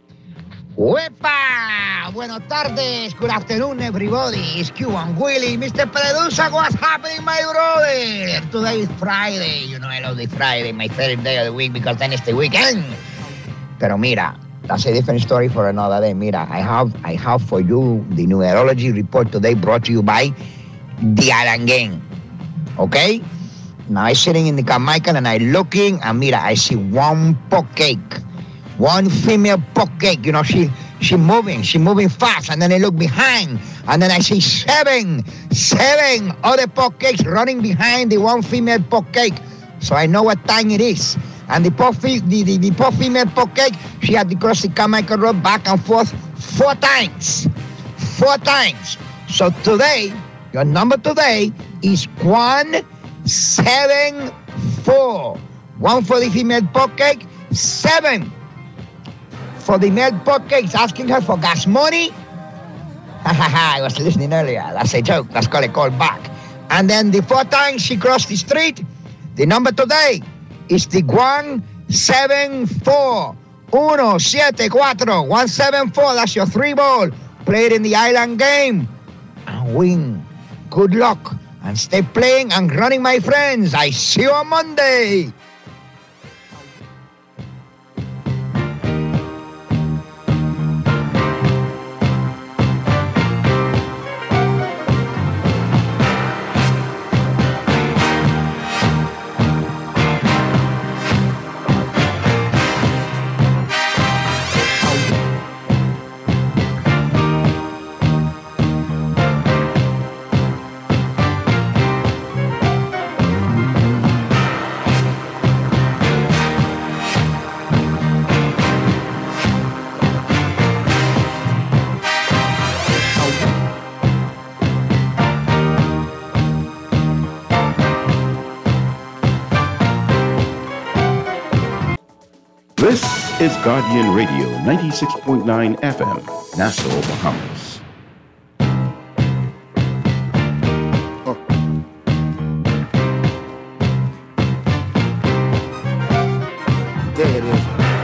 Wepa! Buenas tardes. Good afternoon, everybody. It's Cuban Willie. Mister Peredusa, what's happening, my brother? Today is Friday. You know, I love the Friday, my favorite day of the week, because then it's the weekend. Pero mira, that's a different story for another day. Mira, I have I have for you the numerology report today brought to you by the Island Game. Okay? Now I'm sitting in the Carmichael and I'm looking, and mira, I see one pot cake. One female pot cake. You know, she she moving, she moving fast, and then I look behind, and then I see seven, seven other pot cakes running behind the one female pot cake. So I know what time it is. And the poor, fe- the, the, the poor female pot cake, she had to cross the Carmichael Road back and forth four times. Four times. So today, your number today is one seven four. One for the female pot cake, seven for the male pot cake. Asking her for gas money. Ha ha ha, I was listening earlier. That's a joke. Let's call it call back. And then the four times she crossed the street, the number today is the one seven four. Uno, siete, cuatro. One seven four. That's your three ball. Play it in the Island Game and win. Good luck. And stay playing and running, my friends. I see you on Monday. This is Guardian Radio, ninety-six point nine F M, Nassau, Bahamas. Oh. There it is.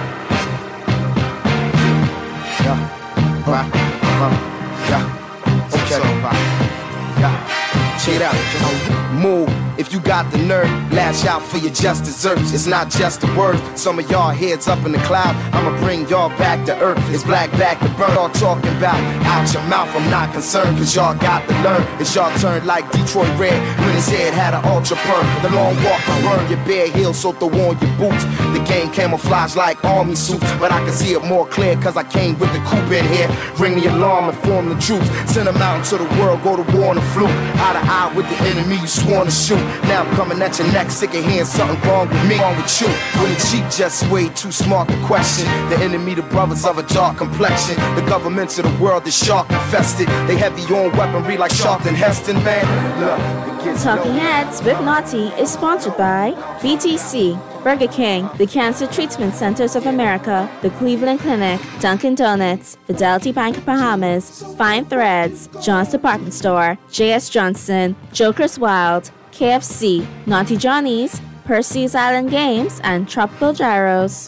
Yeah. Huh. Huh. Yeah. Okay. Yeah. Check it out. Move. If you got the nerve, lash out for your just desserts. It's not just a word. Some of y'all heads up in the cloud. I'ma bring y'all back to earth. It's black back to burn. All talking about out your mouth. I'm not concerned, cause y'all got to learn. It's y'all turn like Detroit Red when his head had an ultra perm. The long walk to burn your bare heels, so throw on your boots. The game camouflage like army suits, but I can see it more clear cause I came with the coupe in here. Ring the alarm and form the troops. Send them out into the world, go to war on the fluke. Eye to eye with the enemy you sworn to shoot. Now I'm coming at your neck, sick of hearing something wrong with me, wrong with you. When the cheap just way too smart to question. The enemy, the brothers of a dark complexion. The governments of the world is shark infested. They heavy on weaponry like Charlton Heston, man. Look, it gets Talking no- Heads with Naughty is sponsored by B T C, Burger King, the Cancer Treatment Centers of America, the Cleveland Clinic, Dunkin' Donuts, Fidelity Bank Bahamas, Fine Threads, John's Department Store, J S Johnson, Joker's Wild, K F C, Naughty Johnny's, Percy's Island Games, and Tropical Gyros.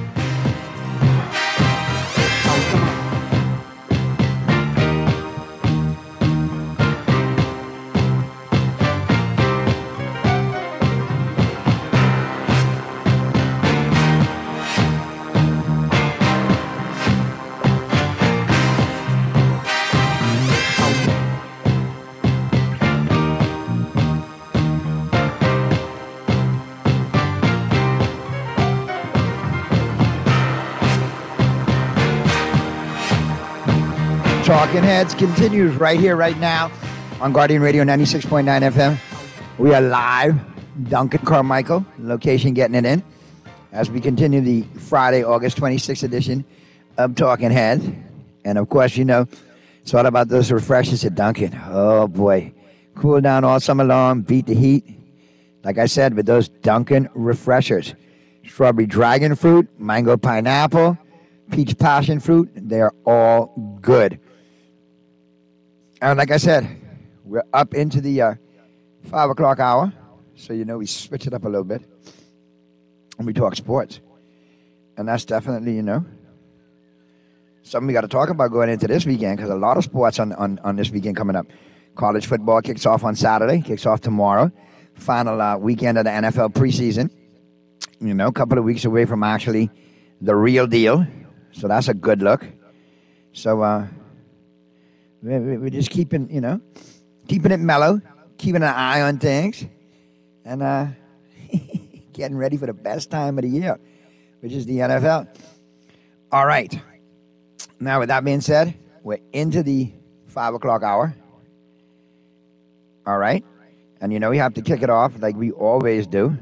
Talking Heads continues right here, right now on Guardian Radio ninety-six point nine F M. We are live, Duncan Carmichael, location getting it in, as we continue the Friday, August twenty-sixth edition of Talking Heads. And of course, you know, it's all about those refreshers at Duncan. Oh boy, cool down all summer long, beat the heat. Like I said, with those Duncan refreshers. Strawberry dragon fruit, mango pineapple, peach passion fruit, they are all good. And like I said, we're up into the uh, five o'clock hour, so you know we switch it up a little bit, and we talk sports. And that's definitely, you know, something we got to talk about going into this weekend, because a lot of sports on, on, on this weekend coming up. College football kicks off on Saturday, kicks off tomorrow. Final uh, weekend of the N F L preseason. You know, a couple of weeks away from actually the real deal. So that's a good look. So uh, we're just keeping, you know, keeping it mellow, keeping an eye on things, and uh, getting ready for the best time of the year, which is the N F L. All right. Now, with that being said, we're into the five o'clock hour. All right. And, you know, we have to kick it off like we always do,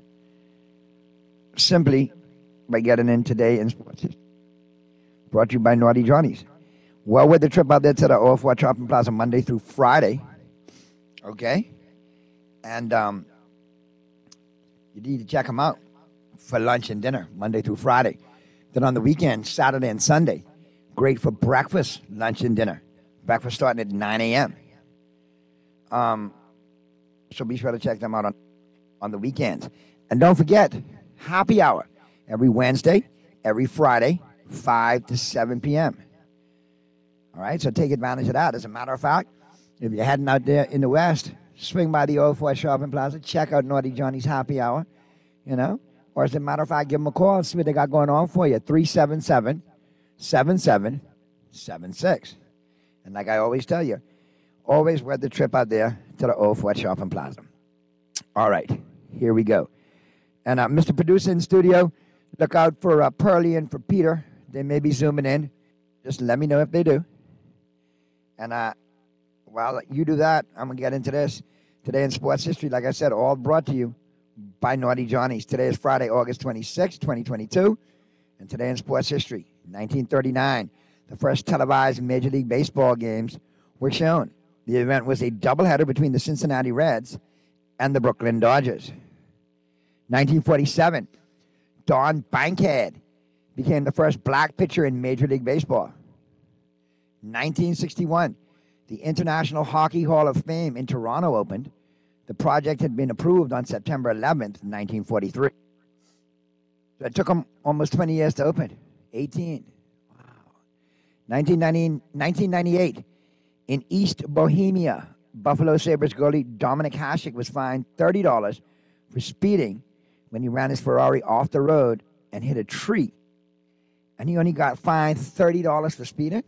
simply by getting in today in sports. Brought to you by Naughty Johnny's. Well, with the trip out there to the Off-White Shopping Plaza Monday through Friday, okay? And um, you need to check them out for lunch and dinner, Monday through Friday. Then on the weekend, Saturday and Sunday, great for breakfast, lunch, and dinner. Breakfast starting at nine a.m. Um, so be sure to check them out on, on the weekends. And don't forget, happy hour every Wednesday, every Friday, five to seven p.m. All right, so take advantage of that. As a matter of fact, if you're heading out there in the West, swing by the Off-White Shopping Plaza, check out Naughty Johnny's happy hour, you know. Or as a matter of fact, give them a call and see what they got going on for you. three seven seven, seven seven seven six. And like I always tell you, always worth the trip out there to the Off-White Shopping Plaza. All right, here we go. And uh, Mister Producer in studio, look out for uh, Pearlie and for Peter. They may be zooming in. Just let me know if they do. And uh, while you do that, I'm going to get into this. Today in sports history, like I said, all brought to you by Naughty Johnny's. Today is Friday, August twenty-sixth, twenty twenty-two. And today in sports history, nineteen thirty-nine, the first televised Major League Baseball games were shown. The event was a doubleheader between the Cincinnati Reds and the Brooklyn Dodgers. nineteen forty-seven, Don Bankhead became the first black pitcher in Major League Baseball. nineteen sixty-one, the International Hockey Hall of Fame in Toronto opened. The project had been approved on September eleventh, nineteen forty-three. So it took them almost twenty years to open. eighteen. Wow. nineteen ninety, nineteen ninety-eight, in East Bohemia, Buffalo Sabres goalie Dominic Hasek was fined thirty dollars for speeding when he ran his Ferrari off the road and hit a tree. And he only got fined thirty dollars for speeding?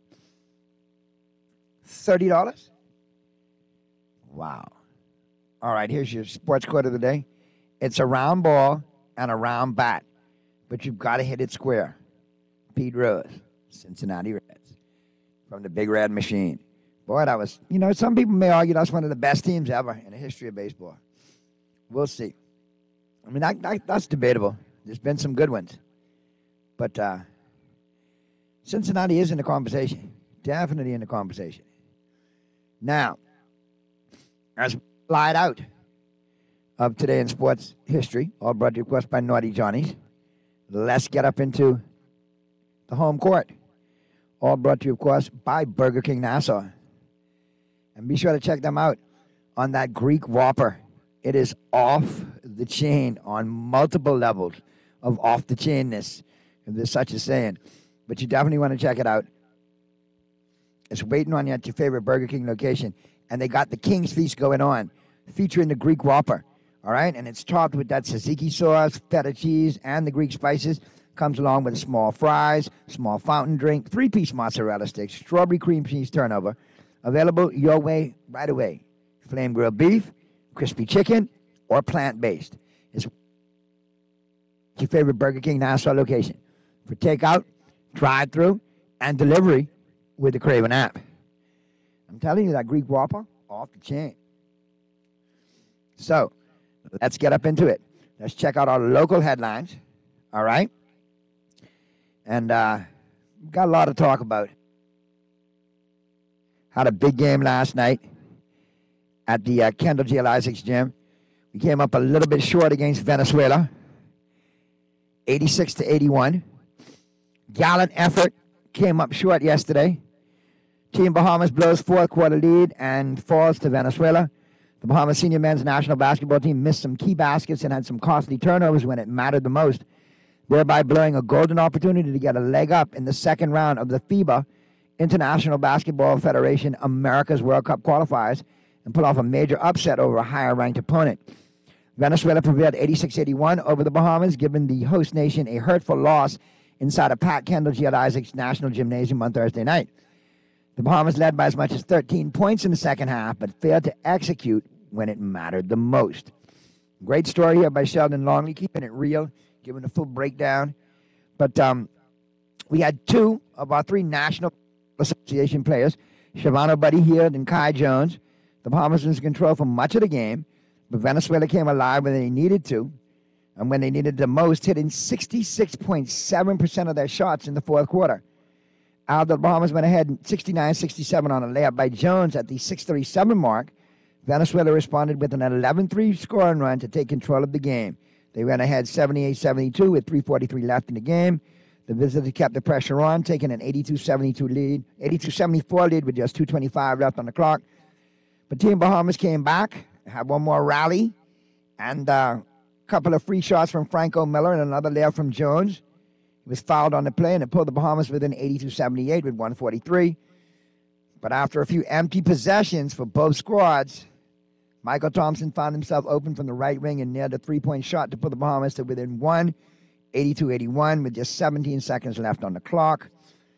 thirty dollars? Wow. All right, here's your sports quote of the day. It's a round ball and a round bat, but you've got to hit it square. Pete Rose, Cincinnati Reds, from the Big Red Machine. Boy, that was, you know, some people may argue that's one of the best teams ever in the history of baseball. We'll see. I mean, that, that, that's debatable. There's been some good ones. But uh, Cincinnati is in the conversation. Definitely in the conversation. Now, as we slide out of today in sports history, all brought to you, of course, by Naughty Johnny's, let's get up into the home court. All brought to you, of course, by Burger King Nassau. And be sure to check them out on that Greek Whopper. It is off the chain on multiple levels of off the chainness, if there's such a saying. But you definitely want to check it out. It's waiting on you at your favorite Burger King location. And they got the King's Feast going on, featuring the Greek Whopper. All right? And it's topped with that tzatziki sauce, feta cheese, and the Greek spices. Comes along with small fries, small fountain drink, three-piece mozzarella sticks, strawberry cream cheese turnover. Available your way right away. Flame grilled beef, crispy chicken, or plant-based. It's your favorite Burger King Nassau location for takeout, drive-through, and delivery with the Craven app. I'm telling you, that Greek Whopper, off the chain. So, let's get up into it. Let's check out our local headlines, all right? And uh, we've got a lot to talk about. Had a big game last night at the uh, Kendall G. L. Isaacs gym. We came up a little bit short against Venezuela, eighty-six to eighty-one. Gallant effort, came up short yesterday. Team Bahamas blows fourth quarter lead and falls to Venezuela. The Bahamas senior men's national basketball team missed some key baskets and had some costly turnovers when it mattered the most, thereby blowing a golden opportunity to get a leg up in the second round of the FIBA, International Basketball Federation, America's World Cup qualifiers, and pull off a major upset over a higher-ranked opponent. Venezuela prevailed eighty-six eighty-one over the Bahamas, giving the host nation a hurtful loss inside a packed Kendall G. L. Isaacs National Gymnasium on Thursday night. The Bahamas led by as much as thirteen points in the second half, but failed to execute when it mattered the most. Great story here by Sheldon Longley, keeping it real, giving a full breakdown. But um, we had two of our three National Association players, Shavano Buddy Hield and Kai Jones. The Bahamas was in control for much of the game, but Venezuela came alive when they needed to, and when they needed the most, hitting sixty-six point seven percent of their shots in the fourth quarter. Out the Bahamas went ahead sixty-nine sixty-seven on a layup by Jones at the six thirty-seven mark. Venezuela responded with an eleven three scoring run to take control of the game. They went ahead seventy-eight seventy-two with three forty-three left in the game. The visitors kept the pressure on, taking an eighty-two seventy-two lead, eighty-two seventy-four lead with just two twenty-five left on the clock. But Team Bahamas came back, had one more rally, and uh, a couple of free shots from Franco Miller and another layup from Jones. He was fouled on the play, and it pulled the Bahamas within eighty-two seventy-eight with one forty-three. But after a few empty possessions for both squads, Michael Thompson found himself open from the right wing and nailed a three-point shot to put the Bahamas to within one, eighty-two eighty-one, with just seventeen seconds left on the clock.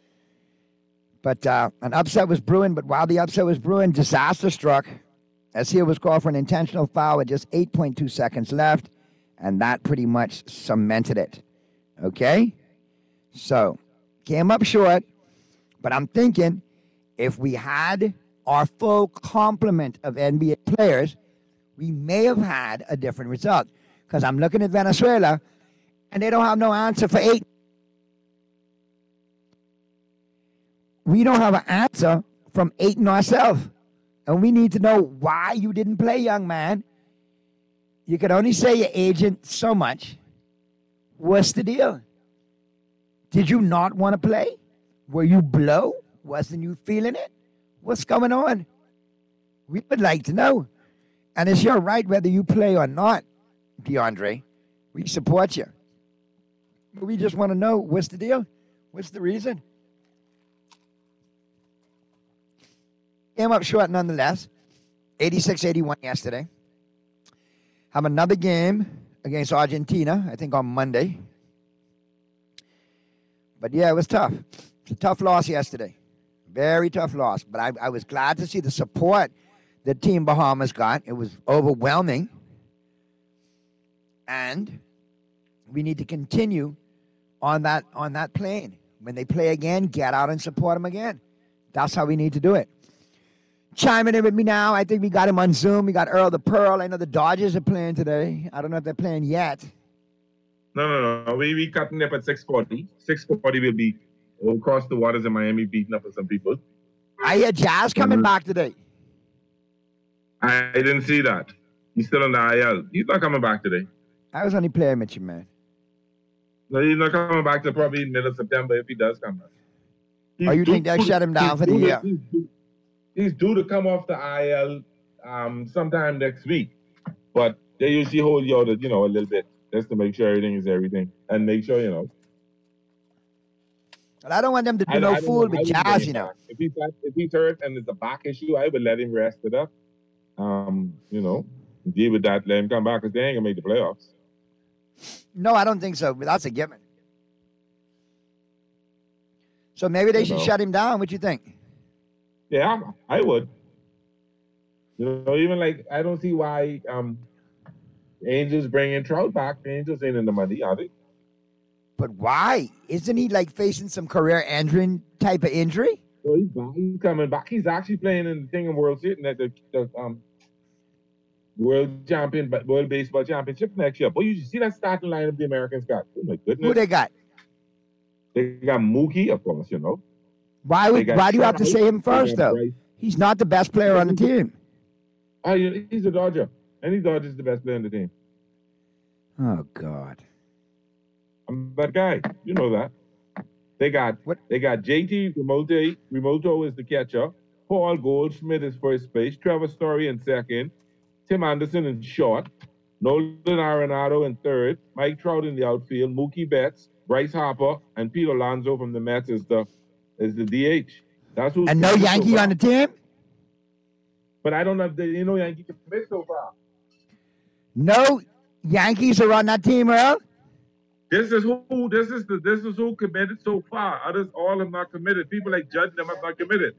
But uh, an upset was brewing, but while the upset was brewing, disaster struck as Hield was called for an intentional foul with just eight point two seconds left, and that pretty much cemented it. Okay? So, came up short, but I'm thinking if we had our full complement of N B A players, we may have had a different result. Because I'm looking at Venezuela, and they don't have no answer for eight. We don't have an answer from Ayton ourselves. And we need to know why you didn't play, young man. You can only say your agent so much. What's the deal? Did you not want to play? Were you blow? Wasn't you feeling it? What's going on? We would like to know. And it's your right whether you play or not, DeAndre. We support you. But we just want to know, what's the deal? What's the reason? Came up short nonetheless. eighty-six eighty-one yesterday. Have another game against Argentina, I think on Monday. But yeah, it was tough. It's a tough loss yesterday. Very tough loss. But I, I was glad to see the support that Team Bahamas got. It was overwhelming. And we need to continue on that on that plane. When they play again, get out and support them again. That's how we need to do it. Chiming in with me now. I think we got him on Zoom. We got Earl the Pearl. I know the Dodgers are playing today. I don't know if they're playing yet. No, no, no. We we cutting up at six forty. six forty will be across the waters in Miami beating up with some people. I hear Jazz coming mm-hmm. back today. I didn't see that. He's still on the I L. He's not coming back today. I was only playing with you, man. No, he's not coming back till probably middle of September if he does come back. He's oh, you think they'll shut him down for the year? He's due, he's due to come off the I L um, sometime next week. But they usually hold you out, you know, a little bit just to make sure everything is everything. And make sure, you know. But I don't want them to do I, no I fool with Jazz, you know. Back. If he's, if he's hurt and it's a back issue, I would let him rest it up. Um, you know, deal with that, let him come back because they ain't going to make the playoffs. No, I don't think so. But that's a given. So maybe they you should know. shut him down. What you think? Yeah, I would. You know, even like, I don't see why um, Angels bringing Trout back. The Angels ain't in the money, are they? But why? Isn't he like facing some career-ending type of injury? So he's, he's coming back. He's actually playing in the thing in World Series, the, the um, World Champion, World Baseball Championship next year. But you see that starting lineup the Americans got. Oh my goodness! Who they got? They got Mookie, of course. You know. Why would? Why do you have to say him first, though? Bryce. He's not the best player on the team. Oh, he's a Dodger. Any Dodger's the best player on the team. Oh God. I'm that guy. You know that. They got what? They got J T Remoto. Remoto is the catcher. Paul Goldschmidt is first base. Trevor Story in second. Tim Anderson in short. Nolan Arenado in third. Mike Trout in the outfield. Mookie Betts, Bryce Harper, and Pete Alonso from the Mets is the is the D H. That's who's and no Yankee so on the team. But I don't know if they, you know Yankee commit so far. No Yankees are on that team, Earl. This is who. This is the. This is who committed so far. Others all have not committed. People like Judge them have not committed.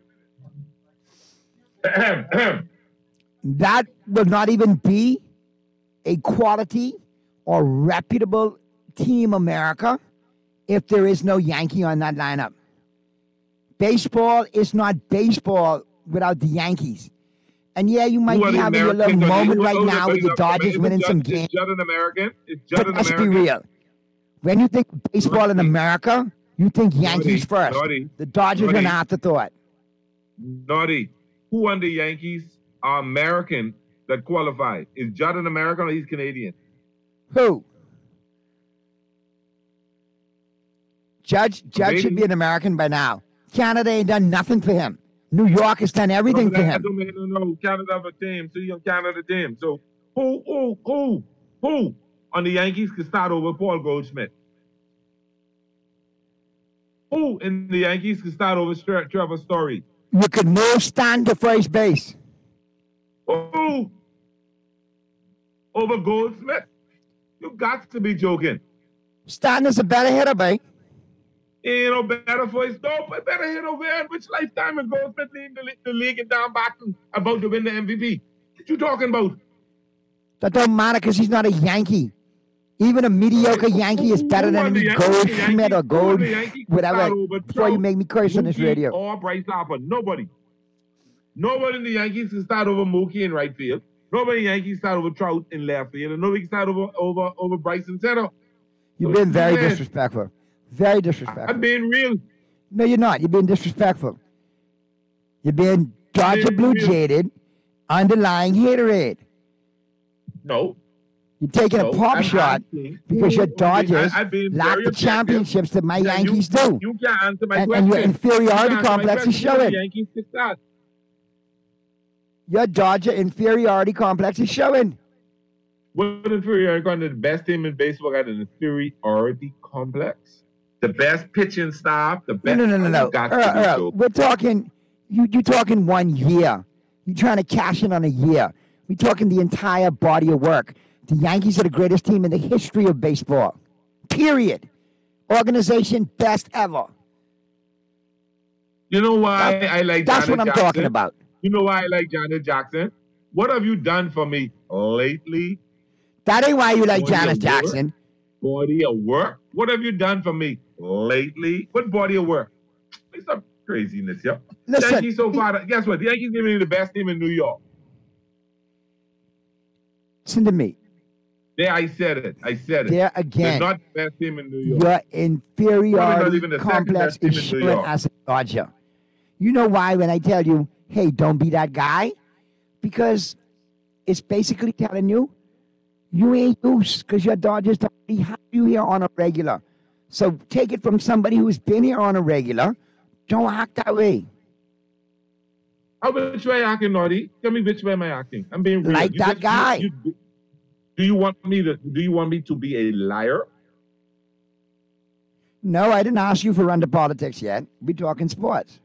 That will not even be a quality or reputable Team America if there is no Yankee on that lineup. Baseball is not baseball without the Yankees. And yeah, you might be having a little moment right now with the Dodgers winning some games. Is Judd an American? Is Judd an American? But let's be real. When you think baseball in America, you think Yankees naughty, first. Naughty, the Dodgers naughty, are an afterthought. Naughty. Who on the Yankees are American that qualified? Is Judd an American or he's Canadian? Who? Judge Judge Canadian? Should be an American by now. Canada ain't done nothing for him. New York has done everything no, for him. I don't mean to know Canada have a team, so you're Canada team. So who, who, who, who on the Yankees can start over Paul Goldschmidt? Who in the Yankees can start over Trevor Story? You could move Stan to first base. Who? Over Goldschmidt? You got to be joking. Stan is a better hitter, babe. Ain't no better for his dope, but better hit over in which lifetime and Goldschmidt leading the, the league and down back about to win the M V P. What you talking about? That don't matter because he's not a Yankee. Even a mediocre Yankee is better than any Goldschmidt or Gold, whatever. Before you make me curse on this radio. Or Bryce Harper. Nobody. Nobody in the Yankees can start over Mookie in right field. Nobody in the Yankees start over Trout in left field. And nobody can start over over, over Bryce in center. You've been very disrespectful. Very disrespectful. I'm being real. No, you're not. You're being disrespectful. You're being Dodger Blue jaded, underlying haterade. No. You're taking No, a pop I'm shot asking because your who- Dodgers I- I've been lack very the objective. championships that my Then you- Yankees do. You can't answer my And, question. and your inferiority You can't answer my complex is question. You know showing. the Yankees success. Your Dodger inferiority complex is showing. What inferiority complex? The best team in baseball got an inferiority complex. The best pitching staff. The No, best. no, no, no, no. You got to Earl, be Earl, so- we're talking, you, you're talking one year. You're trying to cash in on a year. We're talking the entire body of work. The Yankees are the greatest team in the history of baseball. Period. Organization best ever. You know why That- I like that's Janet what I'm Jackson? talking about. You know why I like Janet Jackson? What have you done for me lately? That ain't why you like Body of Janet work? Jackson. Body of work? What have you done for me lately? What body of work? It's some craziness, yeah. Listen, Yankees so far. Guess what? The Yankees giving you the best team in New York. Listen to me. There, I said it. I said it. There again. They're not the best team in New York. Your Probably not inferiority even the second complex best team is in New showing York. as a Dodger. You know why when I tell you, hey, don't be that guy? Because it's basically telling you, you ain't used because your Dodgers don't really have you here on a regular. So take it from somebody who's been here on a regular. Don't act that way. How which way I acting, Naughty? Tell me which way am I acting? I'm being real. Like You that just- guy. you- you- do you want me to? Do you want me to be a liar? No, I didn't ask you for under politics yet. We're talking sports.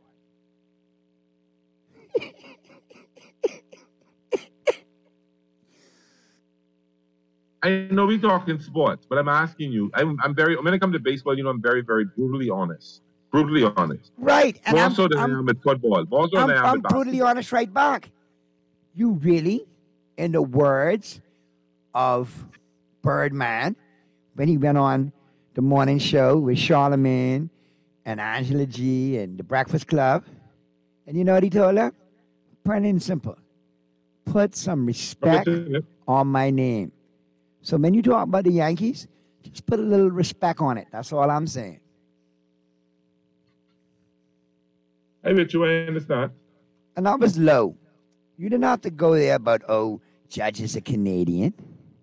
I know we talking sports, but I'm asking you. I'm, I'm very. When it comes to baseball, you know, I'm very, very brutally honest. Brutally honest. Right. And More I'm, so than I'm, I am with football. More so I'm, than I am I'm with basketball. brutally honest right back. You really, in the words of Birdman, when he went on the morning show with Charlemagne and Angela G and the Breakfast Club, and you know what he told her? Plain and simple. Put some respect on my name. So when you talk about the Yankees, just put a little respect on it. That's all I'm saying. I bet you I understand. And that was low. You didn't have to go there about, oh, Judge is a Canadian.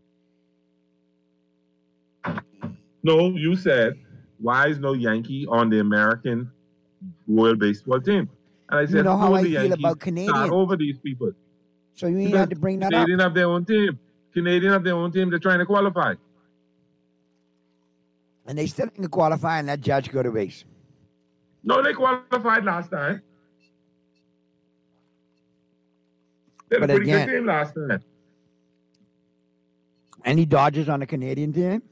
No, you said, why is no Yankee on the American World Baseball team? And I said, You know how who I the feel Yankees about start Canadians. over these people. So you ain't Because had to bring that up. Canadian have their own team. Canadian have their own team. They're trying to qualify. And they still didn't qualify and that Judge go to race. No, they qualified last time. They had But a pretty again- good team last time. Any Dodgers on the Canadian team?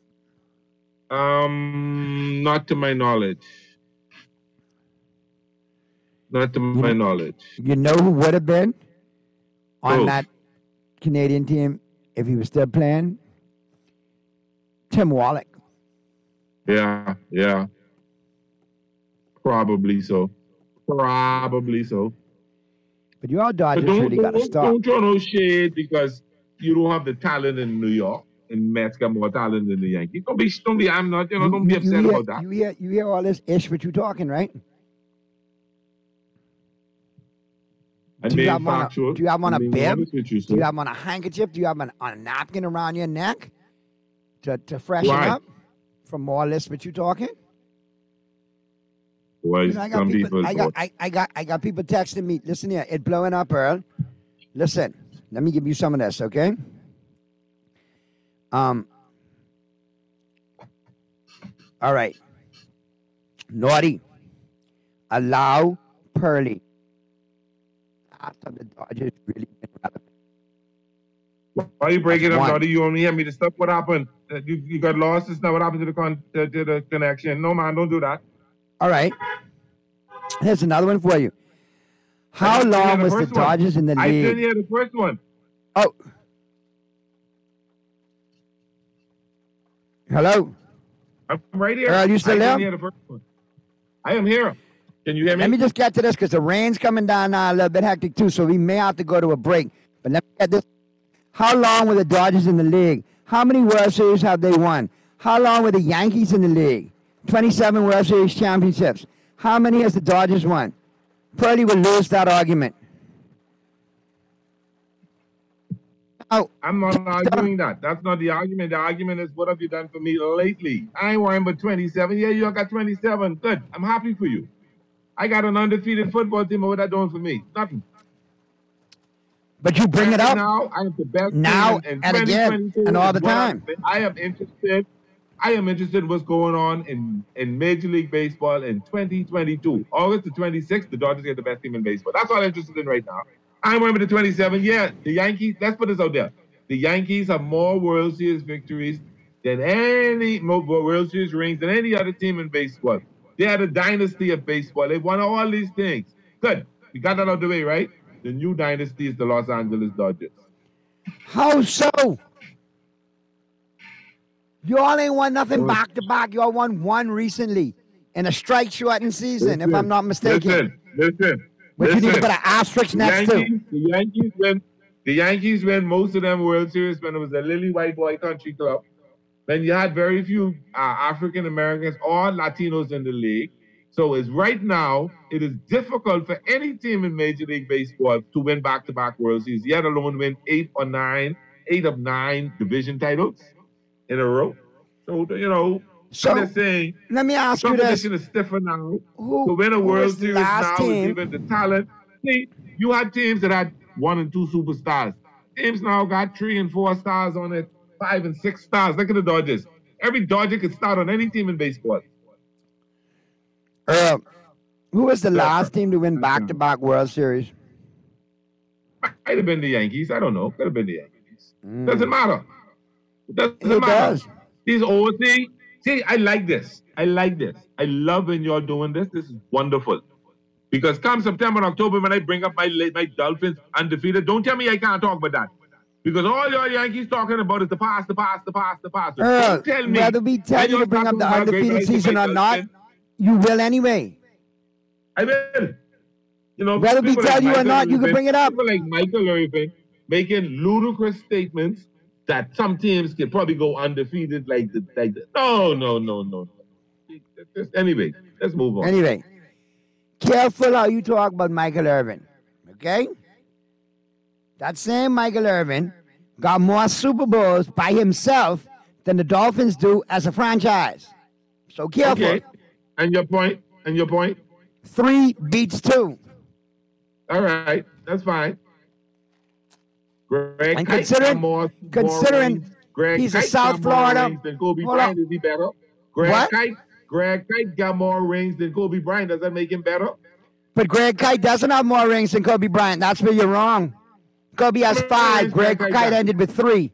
Um, not to my knowledge. Not to my knowledge. You know who would have been on Who? that Canadian team if he was still playing? Tim Wallach. Yeah, yeah. Probably so. Probably so. But you all But Dodgers don't, really got to don't, stop. don't throw no shade because you don't have the talent in New York. And Mets got more talent than the Yankees. Don't be, don't be, I'm not, you know, don't be You upset hear, about that. you hear, you hear all this ish what you talking, right? I'm do you being have on a, factual. do you have on a I'm being bib? honest with you, Do you sir. have on a handkerchief? Do you have on, on a napkin around your neck to, to freshen Why? up from more or less what you talking? Why You know, I got some people, people I got, I, I got, I got people texting me. Listen here, it's blowing up, Earl. Listen, let me give you some of this, okay? Um. All right. Naughty. Allow Pearly. After the Dodgers really been relevant. Why are you breaking That's up, one. Naughty? You only hear me the stuff. What happened? Uh, You, you got lost. It's not what happened to the, con- to, to the connection. No, man, don't do that. All right. Here's another one for you. I How didn't hear long the was the first one. Dodgers in the I didn't league? hear the first one. Oh. Hello? I'm right here. Earl, you still I there? didn't hear the first one. I am here. Can you hear me? Let me just get to this because the rain's coming down now a little bit hectic too, so we may have to go to a break. But let me get this. How long were the Dodgers in the league? How many World Series have they won? How long were the Yankees in the league? twenty-seven World Series championships. How many has the Dodgers won? Pearly will lose that argument. I'm not arguing that. That's not the argument. The argument is, what have you done for me lately? I ain't worrying about twenty-seven. Yeah, you got twenty-seven. Good. I'm happy for you. I got an undefeated football team. What that doing for me? Nothing. But you bring it up now. I am the best now team in and again and all the time. I am interested. I am interested in what's going on in, in Major League Baseball in twenty twenty-two. August the twenty-sixth, the Dodgers get the best team in baseball. That's all I'm interested in right now. I remember the twenty-seven. Yeah, the Yankees, let's put this out there. The Yankees have more World Series victories than any, more World Series rings than any other team in baseball. They are the dynasty of baseball. They've won all these things. Good. You got that out of the way, right? The new dynasty is the Los Angeles Dodgers. How so? Y'all ain't won nothing back to back. Y'all won one recently in a strike shortened season, listen, if I'm not mistaken. Listen, listen. But listen. you need to put an asterisk the next Yankees, to. The Yankees win. The Yankees win most of them World Series when it was a Lily White Boy country club. Then you had very few uh, African Americans or Latinos in the league. So it's right now, it is difficult for any team in Major League Baseball to win back-to-back World Series. Yet alone win eight or nine, eight of nine division titles in a row. So, you know, so I'm just saying, let me ask you this. Competition is stiffer now. Who, to win a World was the Series last now team? is even the talent. See, you had teams that had one and two superstars. Teams now got three and four stars on it, five and six stars. Look at the Dodgers. Every Dodger could start on any team in baseball. Uh, who was the last team to win back-to-back World Series? Might have been the Yankees. I don't know. Could have been the Yankees. Mm. Doesn't matter. It doesn't It matter. does. These old things. See, I like this. I like this. I love when you're doing this. This is wonderful. Because come September and October, when I bring up my my Dolphins undefeated, don't tell me I can't talk about that. Because all your Yankees talking about is the past, the past, the past, the past. So Earl, don't tell me. whether we tell when you to you're bring up talking the about great undefeated rights of season my or not, Dolphins, you will anyway. I will. You know, Whether we people tell like you or Michael not, you can Irvin- bring it up. People like Michael Irvin making ludicrous statements that some teams can probably go undefeated like the, like the, no, no, no, no. Just, anyway, let's move on. Anyway, careful how you talk about Michael Irvin, okay? That same Michael Irvin got more Super Bowls by himself than the Dolphins do as a franchise. So careful. Okay. And your point? And your point? Three beats two. All right, that's fine. Greg And Kite considering- got more, considering more rings. Greg he's a Kite South got more Florida- rings than Kobe Hold Bryant. on. Is he better? Greg What? Kite, Greg Kite got more rings than Kobe Bryant. Does that make him better? But Greg Kite doesn't have more rings than Kobe Bryant. That's where you're wrong. Kobe has How many five. rings Greg Greg Kite Kite got? ended with three.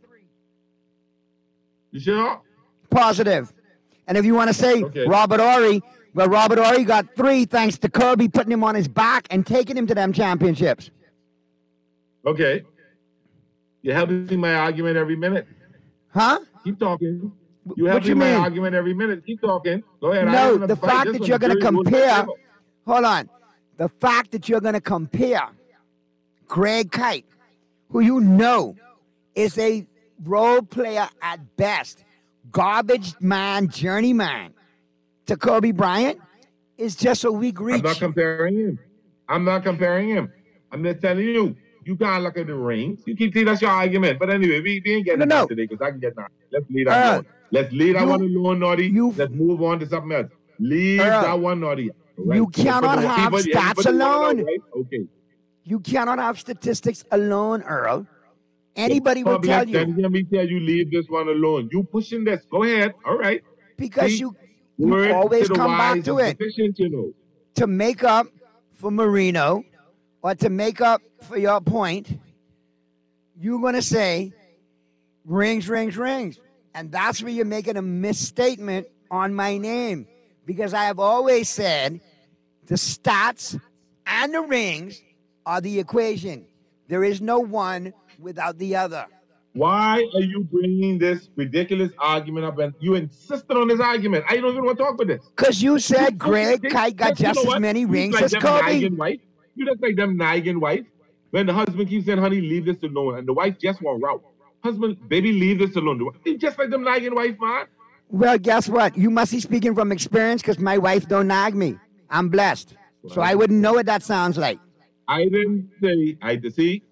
You sure? Positive. And if you want to say Okay. Robert Ory, well, Robert Ory got three thanks to Kobe putting him on his back and taking him to them championships. Okay. You're helping my argument every minute. Huh? Keep talking. You What helping you my mean? argument every minute. Keep talking. Go ahead. I No, ain't gonna the fight fact this that one. you're going to The jury will compare, never- hold on. The fact that you're going to compare Greg Kite, who you know is a role player at best, garbage man, journeyman, to Kobe Bryant, is just a weak reach. I'm not comparing him. I'm not comparing him. I'm just telling you. You can't look at the rings. You keep saying that's your argument. But anyway, we, we ain't getting No, no. that today because I can get that. Let's leave that Earl, alone. Let's leave that you- one alone, Naughty. you- Let's move on to something else. Leave Earl, that one, Naughty. Right. you cannot Everybody- have everybody- stats everybody wanna know, alone. right? Okay. You cannot have statistics alone, Earl. Anybody will Public, tell Then you hear me tell you leave this one alone. You pushing this. Go ahead. All right. because See, you, you word always to the come back wise to is it sufficient, you know. to make up for Marino or to make up for your point. You're going to say rings, rings, rings. And that's where you're making a misstatement on my name. Because I have always said the stats and the rings are the equation. There is no one without the other. Why are you bringing this ridiculous argument up? And you insisted on this argument. I don't even want to talk about this. Because you said Greg This- Kite got this- you just know as what? many You rings like as them Kobe. nagging wife. You just like them nagging wife. When the husband keeps saying, honey, leave this alone. And the wife just won't route. Husband, baby, leave this alone. You just like them nagging wife, man. Well, guess what? You must be speaking from experience because my wife don't nag me. I'm blessed. So I wouldn't know what that sounds like. I didn't say, I see,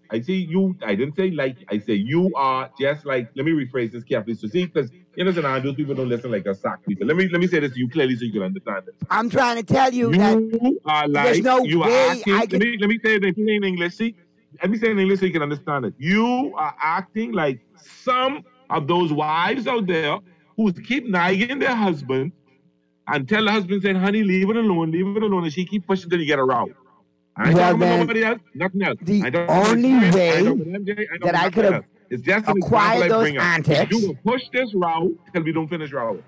I say you. I didn't say like. I say you are just like. Let me rephrase this carefully. So see, because you know, and those people don't listen like a sock people. Let me let me say this to you clearly so you can understand this. I'm trying to tell you, you that are like there's no you are way acting. I let can. me let me say it in English. See, let me say it in English so you can understand it. You are acting like some of those wives out there who keep nagging their husband and tell the husband saying, "Honey, leave it alone, leave it alone," and she keep pushing till you get around. I ain't Well, talking about then, nobody else, nothing else. the I don't only I way don't M J, I don't that I could have it's just an acquired example I those bring up. antics. You will push this route till we don't finish route.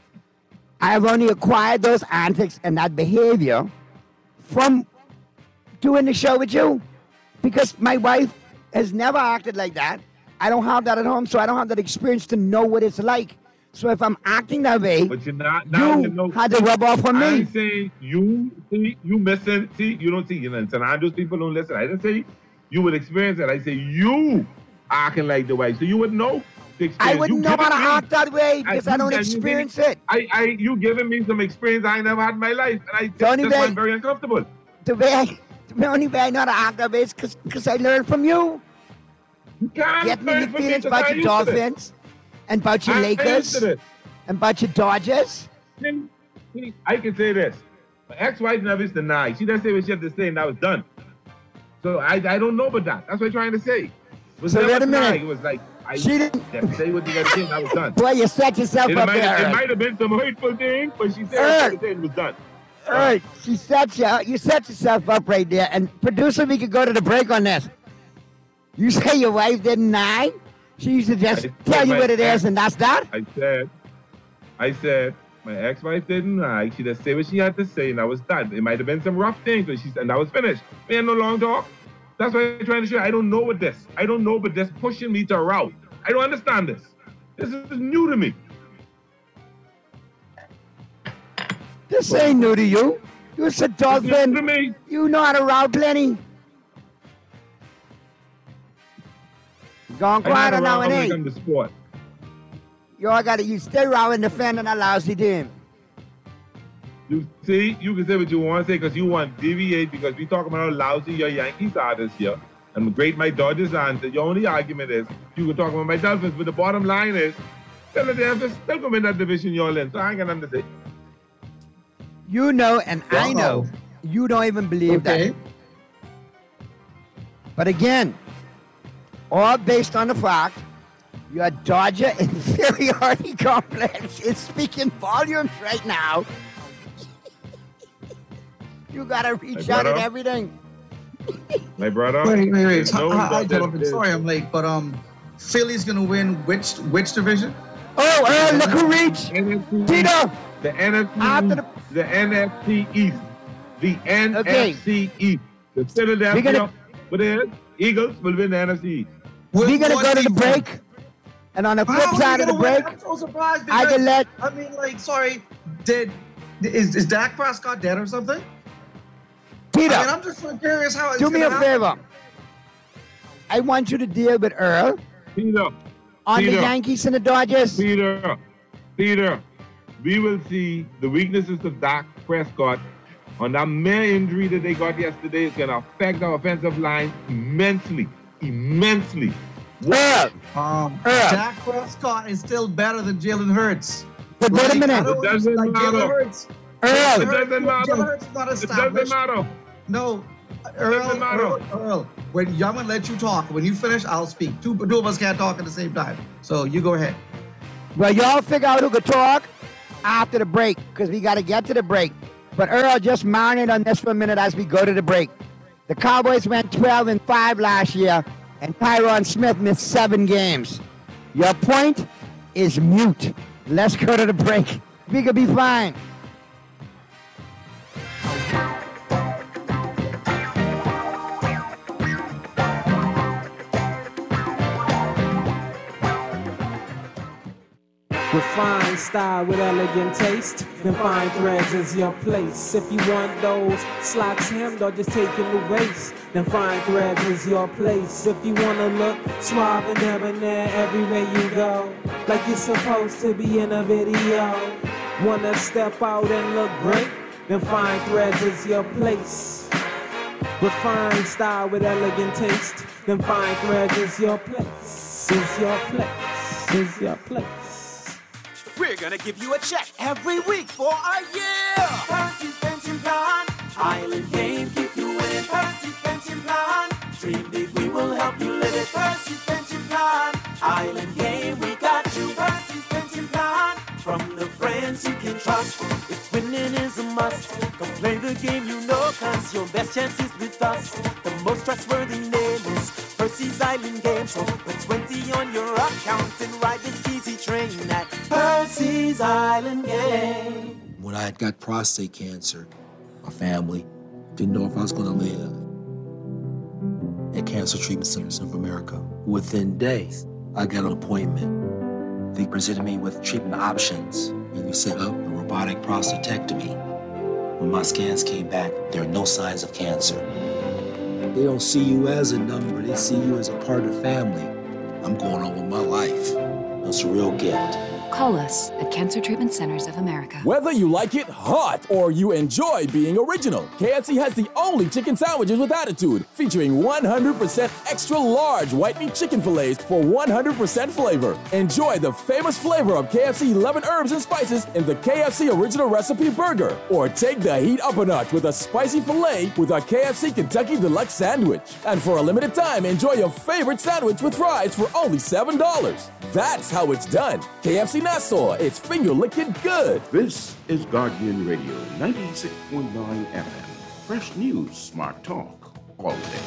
I've only acquired those antics and that behavior from doing the show with you, because my wife has never acted like that. I don't have that at home, so I don't have that experience to know what it's like. So if I'm acting that way, but you're not, now you you know, had to rub off on me. I'm saying you see, you missing. See, you don't see. You know, and San Andreas people don't listen. I didn't say you would experience it. I say you acting like the wife, so you would know. I wouldn't know how to act that way because I, I don't I, experience you, it. I, I, you giving me some experience I never had in my life, and I just find very uncomfortable. The way, I, the only way I know how to act that way is because I learned from you. You can't Get me learn your from me feelings 'cause about I your used to Dolphins and about your I Lakers used to this. and about your Dodgers. See, I can say this. My ex-wife never used to deny. She doesn't say what she had to say, and that was done. So I, I don't know about that. That's what I'm trying to say. It was So never wait a minute. deny. It was like, I She didn't- just say what you got to say, and that was done. Boy, you set yourself It up might, there. have, it Eric. might have been some hurtful thing, but she said Eric. what she said and it was done. All right, she set you. You set yourself up right there. And producer, we could go to the break on this. You say your wife didn't lie. She used to just I tell said you my what it is, ex- and that's that. I said, I said, my ex-wife didn't lie. She just said what she had to say, and that was done. It might have been some rough things, but she said, and that was finished. We had no long talk. That's what I'm trying to show you. I don't know what this. I don't know, but this pushing me to a route. I don't understand this. This is new to me. This ain't new to you. You're a dolphin. To me. You know how to route plenty. Gone quiet I now and like ain't. I'm the sport. You all got to, you stay around and defending a lousy team. You see, you can say what you want to say because you want to deviate because we talking about how lousy your Yankees are this year and great my Dodgers are. And your only argument is you can talk about my Dolphins, but the bottom line is Philadelphia still come in that division you're in. So I ain't got nothing to say. You know, and I know, you don't even believe Okay. that. But again, all based on the fact your Dodger inferiority complex is speaking volumes right now. You gotta reach My out at brother? everything. My brother. Wait, wait, wait. there's So, no I, I, doubt Jonathan, that- sorry I'm late, but um, Philly's gonna win which which division? Oh, Earl, look who reached. N F C Tito. The N F C, After the, the- N F C East. The N F C East. The Philadelphia, We're gonna- what is it? Eagles will win the N F C East. We're gonna go to the break. And on the flip How are side we of the gonna win? break, I'm so surprised I because, can let I mean, like, sorry, did is is Dak Prescott dead or something? Peter. I mean, I'm just so curious how it's do me gonna a happen. favor. I want you to deal with Earl Peter. on Peter. the Yankees and the Dodgers. Peter. Peter. We will see the weaknesses of Dak Prescott on that mere injury that they got yesterday. It's going to affect our offensive line immensely. Immensely. Earl. Um, Earl. Dak Prescott is still better than Jalen Hurts. But wait a Like, I minute. don't It doesn't like Jalen matter. Hurts. Earl. It doesn't matter. Jalen Hurts is not It doesn't established. matter. No, Earl, doesn't matter. Earl, Earl, when I'm gonna let you talk. When you finish, I'll speak. Two, two of us can't talk at the same time. So you go ahead. Well, y'all figure out who could talk after the break, because we got to get to the break. But Earl, just marinate on this for a minute as we go to the break. The Cowboys went twelve and five last year, and Tyron Smith missed seven games. Your point is mute. Let's go to the break. We could be fine. Refined style with elegant taste, then fine threads is your place. If you want those slacks hemmed or just taking the waist, then fine threads is your place. If you wanna look suave and debonair everywhere you go, like you're supposed to be in a video. Wanna step out and look great, then fine threads is your place. Refined style with elegant taste, then Fine Threads is your place. Is your place. Is your place. We're gonna give you a check every week for a year. Percy's Pension Plan. Island Game, keep you in. Percy's Pension Plan. Dream big, we will help you live it. Percy's Pension Plan. Island Game, we got you. Percy's Pension Plan. From the friends you can trust. If winning is a must, come play the game you know, cause your best chance is with us. The most trustworthy name is Percy's Island Game. So put twenty on your account and ride this easy train at Percy's Island Game. When I had got prostate cancer, my family didn't know if I was gonna live. At Cancer Treatment Centers of America, within days, I got an appointment. They presented me with treatment options, and we set up a robotic prostatectomy. When my scans came back, there are no signs of cancer. They don't see you as a number, they see you as a part of the family. I'm going on with my life. That's a real gift. Call us at Cancer Treatment Centers of America. Whether you like it hot or you enjoy being original, K F C has the only chicken sandwiches with attitude, featuring one hundred percent extra large white meat chicken fillets for one hundred percent flavor. Enjoy the famous flavor of K F C eleven herbs and spices in the K F C Original Recipe Burger. Or take the heat up a notch with a spicy filet with our K F C Kentucky Deluxe Sandwich. And for a limited time, enjoy your favorite sandwich with fries for only seven dollars. That's how it's done. K F C Nassau, it's finger-licking good. This is Guardian Radio, ninety-six point nine F M. Fresh news, smart talk, all day.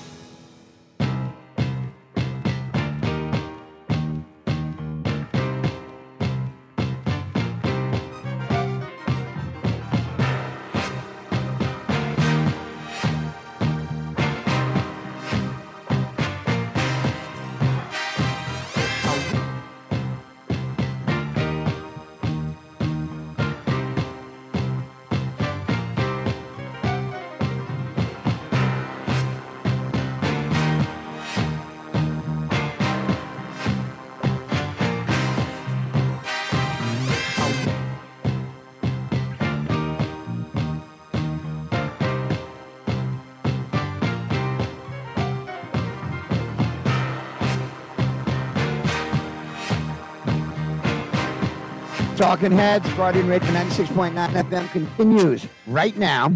Talking Heads, Guardian Radio ninety-six point nine F M continues right now.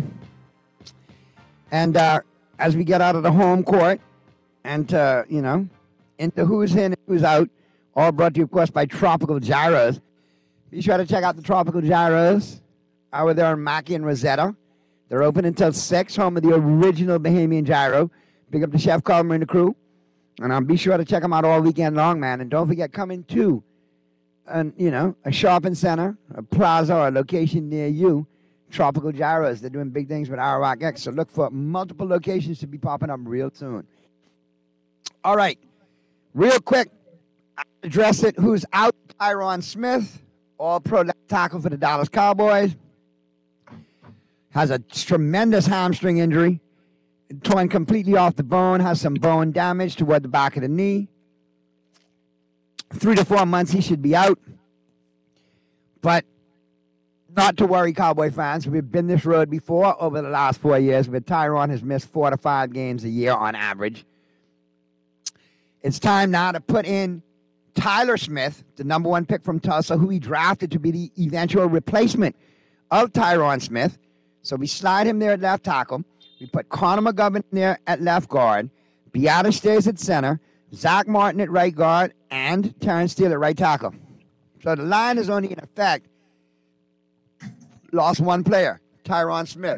And uh, as we get out of the home court and, uh, you know, into who's in and who's out, all brought to you, of course, by Tropical Gyros. Be sure to check out the Tropical Gyros over there in Mackey and Rosetta. They're open until six, home of the original Bahamian Gyro. Big up to Chef Coleman and the crew. And um, be sure to check them out all weekend long, man. And don't forget, coming to And, you know, a shopping center, a plaza, or a location near you, Tropical Gyros. They're doing big things with Arawak X, so look for multiple locations to be popping up real soon. All right, real quick, I'll address it. Who's out? Tyron Smith, all-pro left tackle for the Dallas Cowboys. Has a tremendous hamstring injury. Torn completely off the bone, has some bone damage toward the back of the knee. Three to four months, he should be out. But not to worry, Cowboy fans. We've been this road before over the last four years, but Tyron has missed four to five games a year on average. It's time now to put in Tyler Smith, the number one pick from Tulsa, who he drafted to be the eventual replacement of Tyron Smith. So we slide him there at left tackle. We put Connor McGovern there at left guard. Beata stays at center. Zach Martin at right guard, and Terrence Steele at right tackle. So the line is only in effect. Lost one player, Tyron Smith.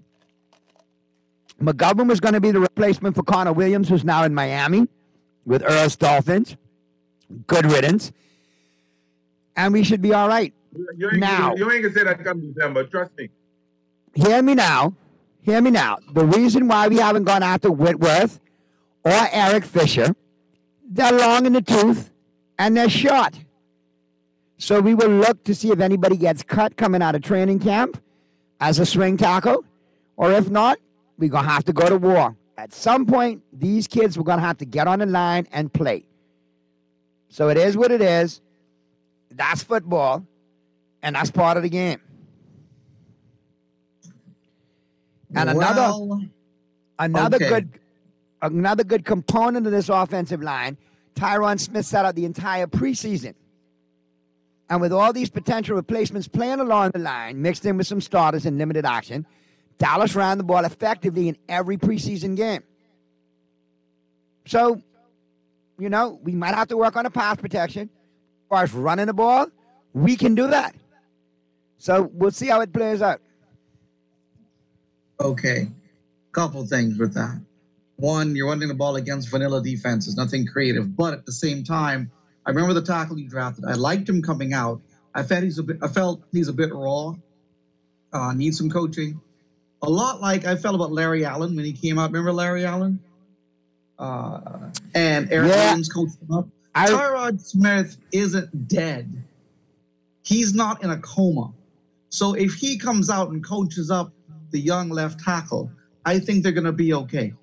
McGovern was going to be the replacement for Connor Williams, who's now in Miami with Earl's Dolphins. Good riddance. And we should be all right. You ain't, now, you ain't going to say that come December, trust me. Hear me now. Hear me now. The reason why we haven't gone after Whitworth or Eric Fisher, they're long in the tooth, and they're short. So we will look to see if anybody gets cut coming out of training camp as a swing tackle, or if not, we're going to have to go to war. At some point, these kids were going to have to get on the line and play. So it is what it is. That's football, and that's part of the game. And another, Well, another okay. good... another good component of this offensive line, Tyron Smith sat out the entire preseason. And with all these potential replacements playing along the line, mixed in with some starters in limited action, Dallas ran the ball effectively in every preseason game. So, you know, we might have to work on the pass protection. As far as running the ball, we can do that. So we'll see how it plays out. Okay. Couple things with that. One, you're running the ball against vanilla defenses, nothing creative. But at the same time, I remember the tackle you drafted. I liked him coming out. I felt he's a bit, I felt he's a bit raw. Uh, needs some coaching. A lot like I felt about Larry Allen when he came out. Remember Larry Allen? Uh, and Eric yeah. Williams coached him up. I, Tyrod Smith isn't dead. He's not in a coma. So if he comes out and coaches up the young left tackle, I think they're going to be okay.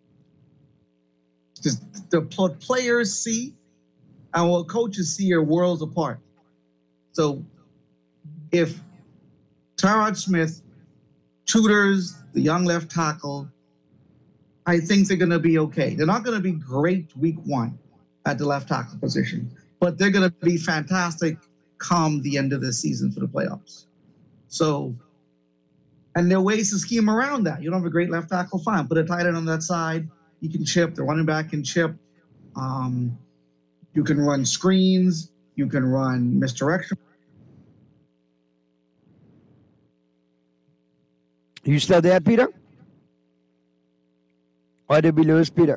Just the players see and what coaches see are worlds apart. So if Tyrod Smith tutors the young left tackle, I think they're going to be okay. They're not going to be great week one at the left tackle position, but they're going to be fantastic come the end of the season for the playoffs. So, and there are ways to scheme around that. You don't have a great left tackle, fine. Put a tight end on that side. You can chip. The running back can chip. Um, you can run screens. You can run misdirection. You still there, Peter? Or did we lose Peter?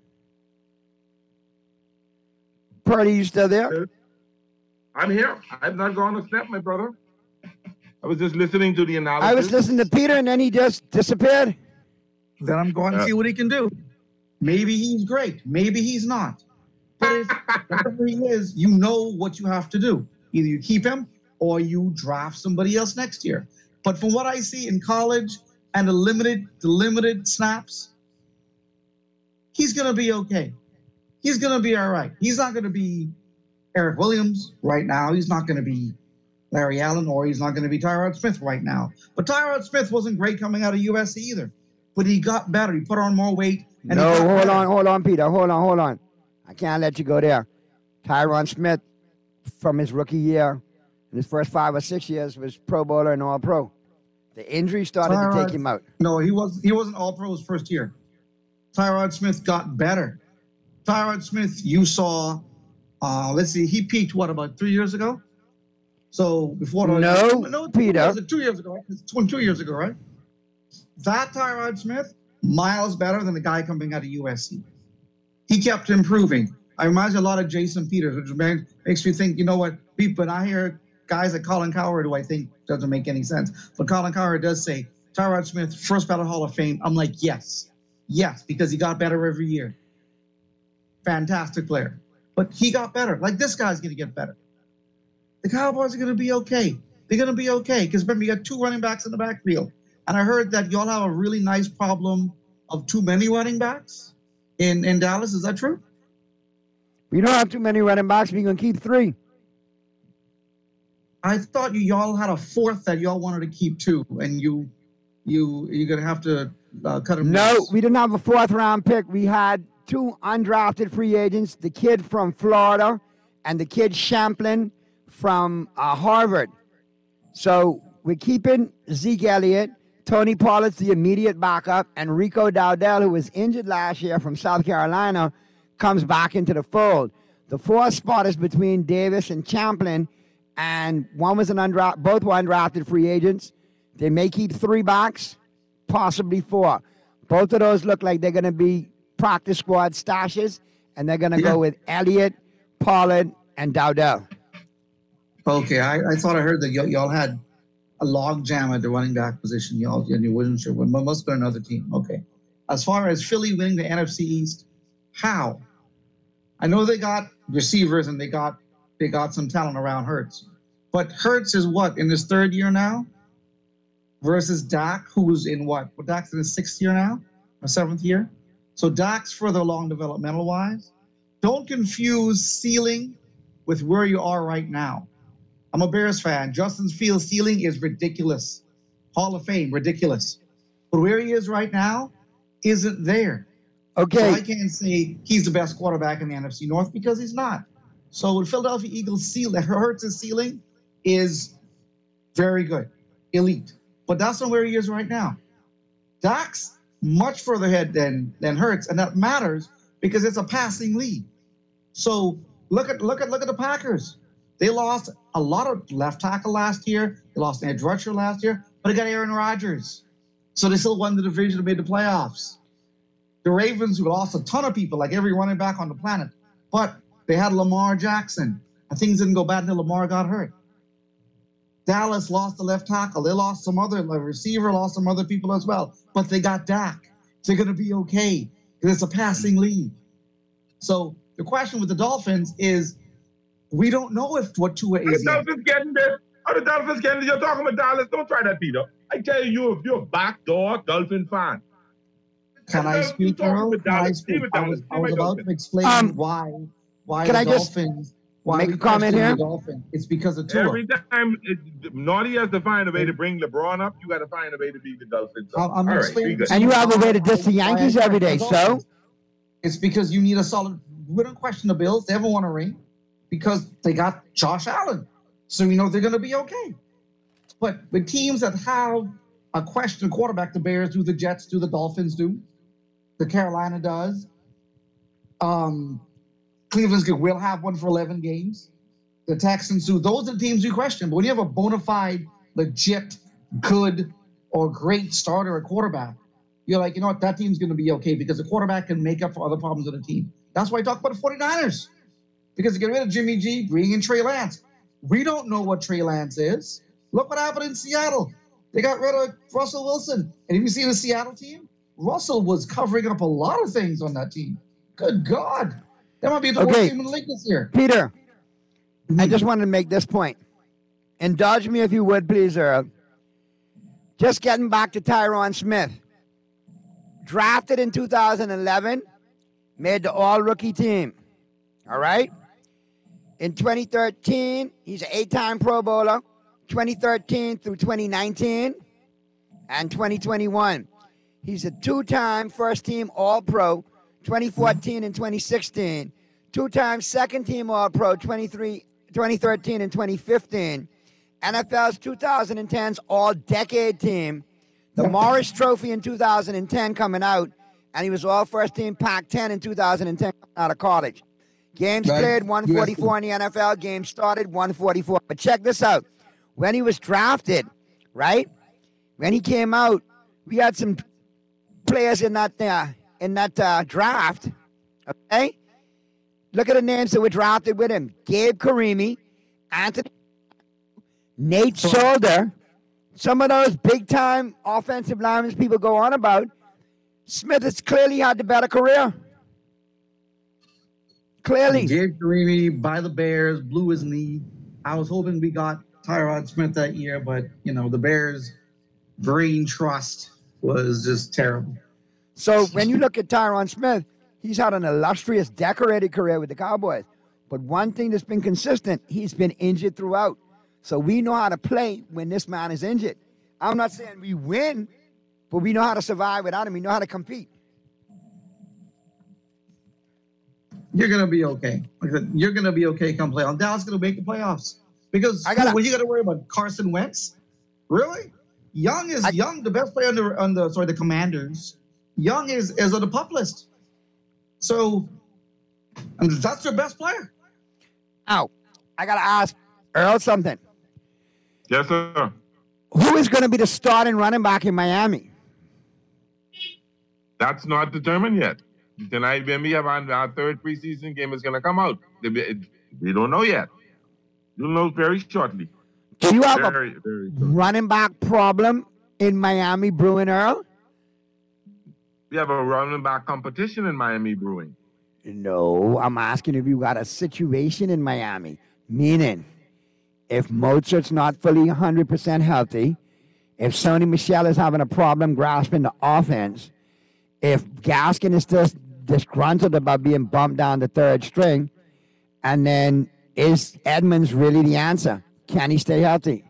Purdy, you still there? I'm here. I've not gone a step, my brother. I was just listening to the analysis. I was listening to Peter, and then he just disappeared. Then I'm going to Yeah. see what he can do. Maybe he's great. Maybe he's not. But if whatever he is, you know what you have to do. Either you keep him or you draft somebody else next year. But from what I see in college and the limited, the limited snaps, he's going to be okay. He's going to be all right. He's not going to be Eric Williams right now. He's not going to be Larry Allen, or he's not going to be Tyrod Smith right now. But Tyrod Smith wasn't great coming out of U S C either. But he got better. He put on more weight. And No, he got hold better. on, hold on, Peter. Hold on, hold on. I can't let you go there. Tyron Smith, from his rookie year, in his first five or six years, was Pro Bowler and All Pro. The injury started Tyrod, to take him out. No, he was he wasn't All Pro his first year. Tyrod Smith got better. Tyrod Smith, you saw. Uh, let's see, he peaked what about three years ago? So before the No, no Peter. was it two years ago? Right? It's two, two years ago, right? That Tyrod Smith, miles better than the guy coming out of U S C. He kept improving. I remind you a lot of Jason Peters, which makes me think, you know what, but I hear guys like Colin Cowherd, who I think doesn't make any sense. But Colin Cowherd does say, Tyrod Smith, first ballot Hall of Fame. I'm like, yes, yes, because he got better every year. Fantastic player. But he got better. Like this guy's going to get better. The Cowboys are going to be okay. They're going to be okay. Because remember, you got two running backs in the backfield. And I heard that y'all have a really nice problem of too many running backs in, in Dallas. Is that true? We don't have too many running backs. We're going to keep three. I thought you y'all had a fourth that y'all wanted to keep too, and you you you're gonna have to uh, cut him. No, loose. we didn't have a fourth round pick. We had two undrafted free agents, the kid from Florida and the kid Champlin from uh, Harvard. So we're keeping Zeke Elliott, Tony Pollard's the immediate backup, and Rico Dowdell, who was injured last year from South Carolina, comes back into the fold. The fourth spot is between Davis and Champlin, and one was an undrafted, both were undrafted free agents. They may keep three backs, possibly four. Both of those look like they're going to be practice squad stashes, and they're going to Yeah. go with Elliott, Pollard, and Dowdell. Okay, I, I thought I heard that y- y'all had a log jam at the running back position. Y'all and you wasn't sure. Well, must be another team. Okay. As far as Philly winning the N F C East, how? I know they got receivers and they got they got some talent around Hurts, but Hurts is what, in his third year now, versus Dak, who's in what? Well, Dak's in his sixth year now, or seventh year. So Dak's further along developmental wise. Don't confuse ceiling with where you are right now. I'm a Bears fan. Justin Fields' ceiling is ridiculous. Hall of Fame, ridiculous. But where he is right now isn't there. Okay. So I can't say he's the best quarterback in the N F C North because he's not. So the Philadelphia Eagles' ceiling, Hurts' ceiling is very good, elite. But that's not where he is right now. Dak's much further ahead than than Hurts, and that matters because it's a passing league. So look at look at look at the Packers. They lost a lot of left tackle last year. They lost edge rusher last year, but they got Aaron Rodgers. So they still won the division and made the playoffs. The Ravens, who lost a ton of people, like every running back on the planet, but they had Lamar Jackson, and things didn't go bad until Lamar got hurt. Dallas lost the left tackle. They lost some other the receiver, lost some other people as well, but they got Dak. They're going to be okay because it's a passing league. So the question with the Dolphins is, we don't know if what Tua is. The Dolphins getting this. How the Dolphins getting this? You're talking about Dallas. Don't try that, Peter. I tell you, if you're a backdoor Dolphin fan. Can I speak, Earl? Can I speak? I was, I was about to explain um, why why can the I Dolphins. Why make a comment here? It's because of Tua. Every time it, Naughty has to find a way to bring LeBron up, you got to find a way to beat the Dolphins. I'm, I'm All explaining. Right, and you have a way to diss the Yankees every day, so? It's because you need a solid. We don't question the Bills. They haven't won a ring because they got Josh Allen. So we know they're going to be okay. But the teams that have a question quarterback, the Bears do, the Jets do, the Dolphins do, the Carolina does. Um, Cleveland's will have one for eleven games. The Texans do. Those are the teams you question. But when you have a bona fide, legit, good, or great starter at quarterback, you're like, you know what, that team's going to be okay because the quarterback can make up for other problems of the team. That's why I talk about the 49ers. Because they get rid of Jimmy G, bring in Trey Lance. We don't know what Trey Lance is. Look what happened in Seattle. They got rid of Russell Wilson. And if you see the Seattle team, Russell was covering up a lot of things on that team. Good God. That might be the okay. worst team in the league this year. Peter, mm-hmm. I just wanted to make this point. Indulge me if you would, please, Earl. Just getting back to Tyron Smith. Drafted in two thousand eleven, made the all-rookie team. All right? In twenty thirteen, he's an eight-time Pro Bowler. twenty thirteen through twenty nineteen and twenty twenty-one. He's a two-time first-team All-Pro, twenty fourteen and twenty sixteen. Two-time second-team All-Pro, twenty-three, twenty thirteen and twenty fifteen. N F L's two thousand ten's All-Decade Team. The Morris Trophy in two thousand ten coming out, and he was All-First-Team Pac ten in two thousand ten coming out of college. Games right. played, one forty-four in the N F L. Games started, one forty-four. But check this out. When he was drafted, right? When he came out, we had some players in that uh, in that uh, draft. Okay, look at the names that were drafted with him: Gabe Karimi, Anthony, Nate Solder. Some of those big-time offensive linemen people go on about. Smith has clearly had the better career. Clearly, Gabe Karimi by the Bears blew his knee. I was hoping we got Tyron Smith that year, but, you know, the Bears' brain trust was just terrible. So when you look at Tyron Smith, he's had an illustrious, decorated career with the Cowboys. But one thing that's been consistent, he's been injured throughout. So we know how to play when this man is injured. I'm not saying we win, but we know how to survive without him. We know how to compete. You're going to be okay. You're going to be okay come playoffs. Dallas is going to make the playoffs. Because I gotta, what you got to worry about? Carson Wentz? Really? Young is I, Young, the best player on the, on the sorry, the Commanders. Young is, is on the pup list. So and that's their best player. Ow. I got to ask Earl something. Yes, sir. Who is going to be the starting running back in Miami? That's not determined yet. Tonight, when we have our, our third preseason game is going to come out. We don't know yet. You'll know very shortly. Do you have very, a very running back problem in Miami brewing, Earl? We have a running back competition in Miami brewing. No, I'm asking if you got a situation in Miami. Meaning, if Mozart's not fully one hundred percent healthy, if Sony Michel is having a problem grasping the offense, if Gaskin is still disgruntled about being bumped down the third string, and then is Edmonds really the answer? Can he stay healthy?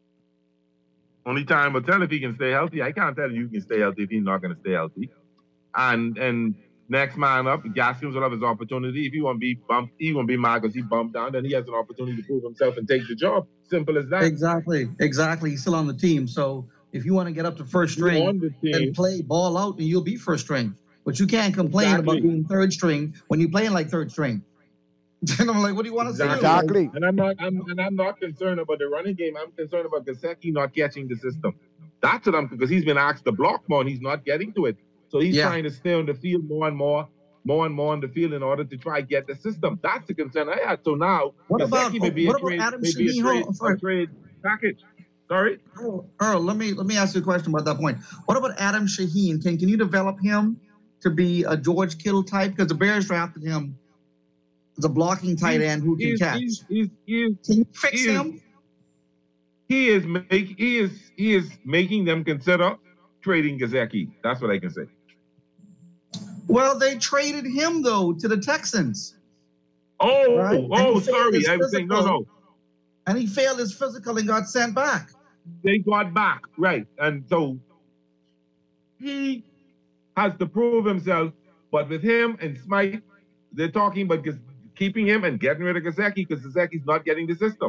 Only time will tell if he can stay healthy. I can't tell you he can stay healthy if he's not going to stay healthy. and and next man up, Gaskins will have his opportunity. If he won't be bumped, he won't be mad because he bumped down, then he has an opportunity to prove himself and take the job. Simple as that. Exactly, exactly. He's still on the team, so if you want to get up to first string and play ball out, then you'll be first string. But you can't complain Exactly. about being third string when you're playing like third string. And I'm like, what do you want to say? Exactly. And I'm not I'm, and I'm not concerned about the running game. I'm concerned about Gesicki not catching the system. That's what I'm because he's been asked to block more and he's not getting to it. So he's Yeah. trying to stay on the field more and more, more and more on the field in order to try get the system. That's the concern I had. So now What Gesicki about- may be what a about trade, Adam may be a Shaheen? trade, Hold on, sorry. a trade package. Sorry? Earl, Earl, let me let me ask you a question about that point. What about Adam Shaheen? Can can you develop him to be a George Kittle type? Because the Bears drafted him as a blocking tight end who can He's- catch. he's- he's- he's- Can you fix he is- him? He is make he is he is making them consider trading Gesicki. That's what I can say. Well, they traded him though to the Texans. Oh, Right? And oh, he failed sorry. his I was saying no, physical. no. And he failed his physical and got sent back. They got back, right? And so he has to prove himself. But with him and Smythe, they're talking about Ges- keeping him and getting rid of Gesicki because Gesicki's not getting the system.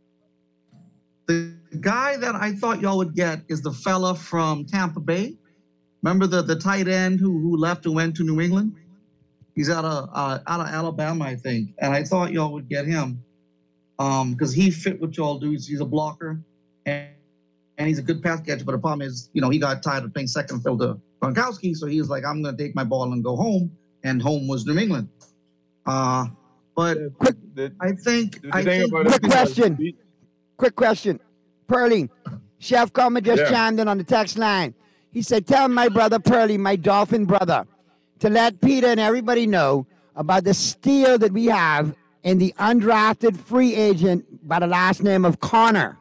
The guy that I thought y'all would get is the fella from Tampa Bay. Remember the, the tight end who who left and went to New England? He's out of uh, out of Alabama, I think. And I thought y'all would get him um, because he fit what y'all do. He's, he's a blocker and, and he's a good pass catcher. But the problem is, you know, he got tired of playing second field to Gronkowski, so he was like, I'm going to take my ball and go home. And home was New England. Uh, but quick, I think I thing think about Quick question. Quick question. Pearlie, Chef Coleman just Yeah. chimed in on the text line. He said, tell my brother Pearlie, my Dolphin brother, to let Peter and everybody know about the steal that we have in the undrafted free agent by the last name of Connor.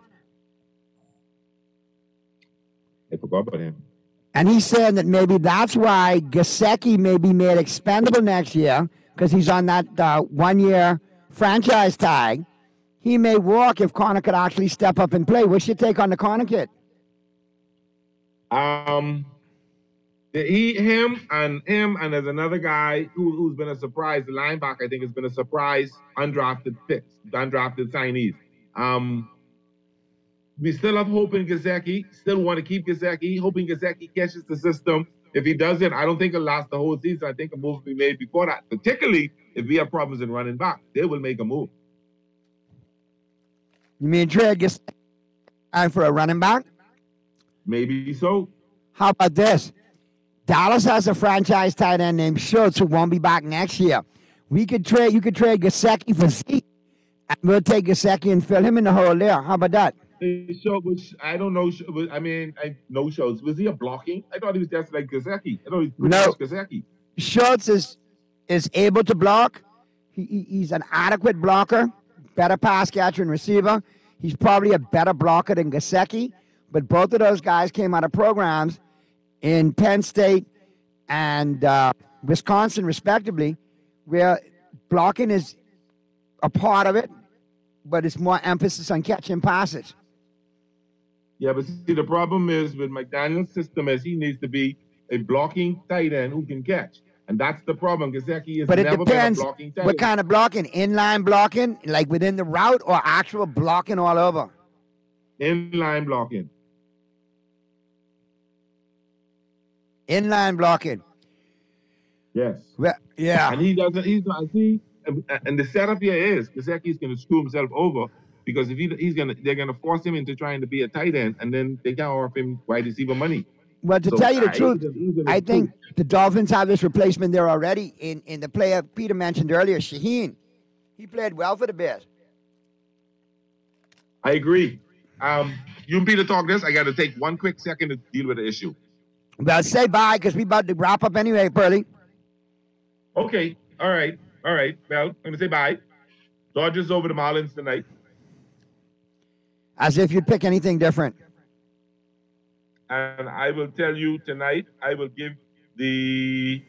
I forgot about him. And he's saying that maybe that's why Gesicki may be made expendable next year because he's on that uh, one-year franchise tag. He may walk if Connor could actually step up and play. What's your take on the Connor kid? Um, the, he, him, and him, and there's another guy who, who's been a surprise. The linebacker, I think, has been a surprise undrafted pick, undrafted signees. Um, we still have hope in Gesicki. Still want to keep Gesicki, hoping Gesicki catches the system. If he does it, I don't think it'll last the whole season. I think a move will be made before that. Particularly if we have problems in running back, they will make a move. You mean trade Gesicki for a running back? Maybe so. How about this? Dallas has a franchise tight end named Schultz who won't be back next year. We could trade. You could trade Gesicki for Zeke, and we'll take Gesicki and fill him in the hole there. How about that? Show, which I don't know. I mean, I know shows. Was he a blocking? I thought he was just like Gesicki. I thought he was pretty No. much Gesicki. Schultz is is able to block. He, he- he's an adequate blocker, better pass catcher and receiver. He's probably a better blocker than Gesicki, but both of those guys came out of programs in Penn State and uh, Wisconsin, respectively, where blocking is a part of it, but it's more emphasis on catching passes. Yeah, but see, the problem is with McDaniel's system is he needs to be a blocking tight end who can catch. And that's the problem. Gesicki has But it never depends been a blocking tight what end. kind of blocking, inline blocking, like within the route, or actual blocking all over. Inline blocking. Inline blocking. Yes. Well, yeah. And he doesn't, he's not, see, and, and the setup here is Gesicki's going to screw himself over because if he, he's going to, they're going to force him into trying to be a tight end and then they can't offer him wide receiver money. Well, to So, tell you the I- truth, he's gonna- he's gonna I think screw. the Dolphins have this replacement there already in, in the player Peter mentioned earlier, Shaheen. He played well for the Bears. I agree. Um, you and Peter talk this. I got to take one quick second to deal with the issue. Well, say bye because we about to wrap up anyway, Pearlie. Okay. All right. All right. Well, I'm going to say bye. Dodgers over the Marlins tonight. As if you'd pick anything different. And I will tell you tonight, I will give the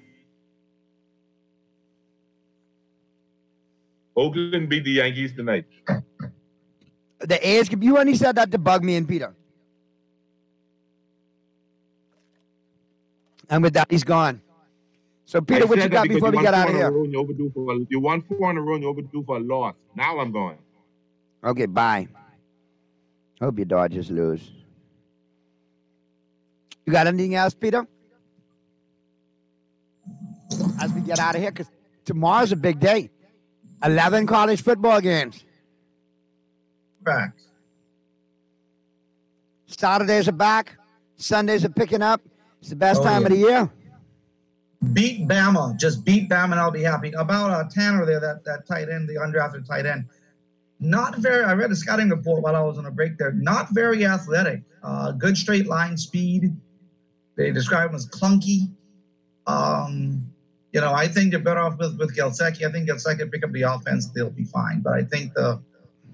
Oakland beat the Yankees tonight. The A's, you only said that to bug me and Peter. And with that, he's gone. So, Peter, I what you said got that because before we you get won out of four in a here? row and you're overdue for a- You won four in a row and you're overdue for a loss. Now I'm going. Okay, bye. Hope your Dodgers lose. You got anything else, Peter? As we get out of here, because tomorrow's a big day. eleven college football games. Back. Saturdays are back. Sundays are picking up. It's the best Oh, time yeah. of the year. Beat Bama. Just beat Bama and I'll be happy. About uh, Tanner there, that, that tight end, the undrafted tight end. Not very, I read a scouting report while I was on a break there. Not very athletic. Uh, good straight line speed. They describe him as clunky. Um, you know, I think they're better off with, with Gelsecki. I think Gelsecki pick up the offense, they'll be fine. But I think the,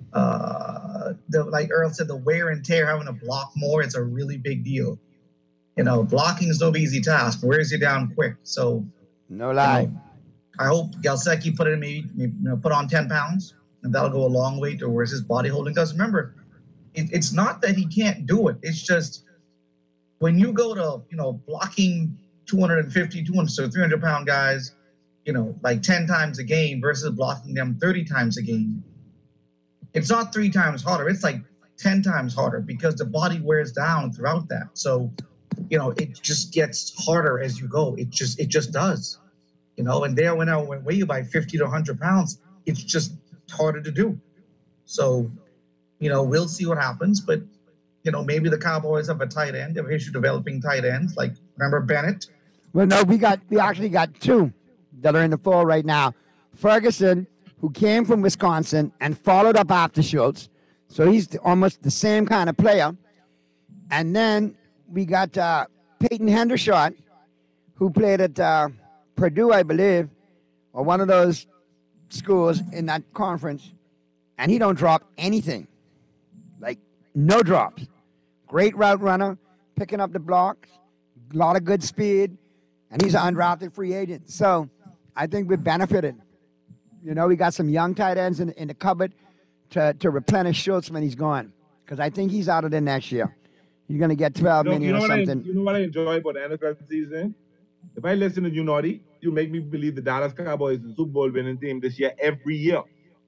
uh, the like Earl said, the wear and tear, having to block more, it's a really big deal. You know, blocking is no easy task. Wears you down quick. So, no lie. You know, I hope Gelsecki put in maybe, maybe you know, put on ten pounds, and that'll go a long way towards his body holding. Because remember, it, it's not that he can't do it. It's just when you go to you know blocking two fifty, two hundred, so three hundred pound guys, you know, like ten times a game versus blocking them thirty times a game. It's not three times harder. It's like ten times harder because the body wears down throughout that. So, you know, it just gets harder as you go. It just, it just does, you know, and there when I went weigh you by fifty to one hundred pounds, it's just harder to do. So, you know, we'll see what happens, but, you know, maybe the Cowboys have a tight end. They have an issue developing tight ends. Like, remember Bennett? Well, no, we got we actually got two that are in the fall right now. Ferguson, who came from Wisconsin and followed up after Schultz, so he's the, almost the same kind of player. And then we got uh, Peyton Hendershot, who played at uh, Purdue, I believe, or one of those schools in that conference, and he don't drop anything, like no drops. Great route runner, picking up the blocks, a lot of good speed. And he's an undrafted free agent. So I think we benefited. You know, we got some young tight ends in, in the cupboard to, to replenish Schultz when he's gone. Because I think he's out of there next year. He's going to get twelve You know, million you know or what something. I, you know what I enjoy about the N F L season? If I listen to you, Naughty, you make me believe the Dallas Cowboys is the Super Bowl winning team this year every year.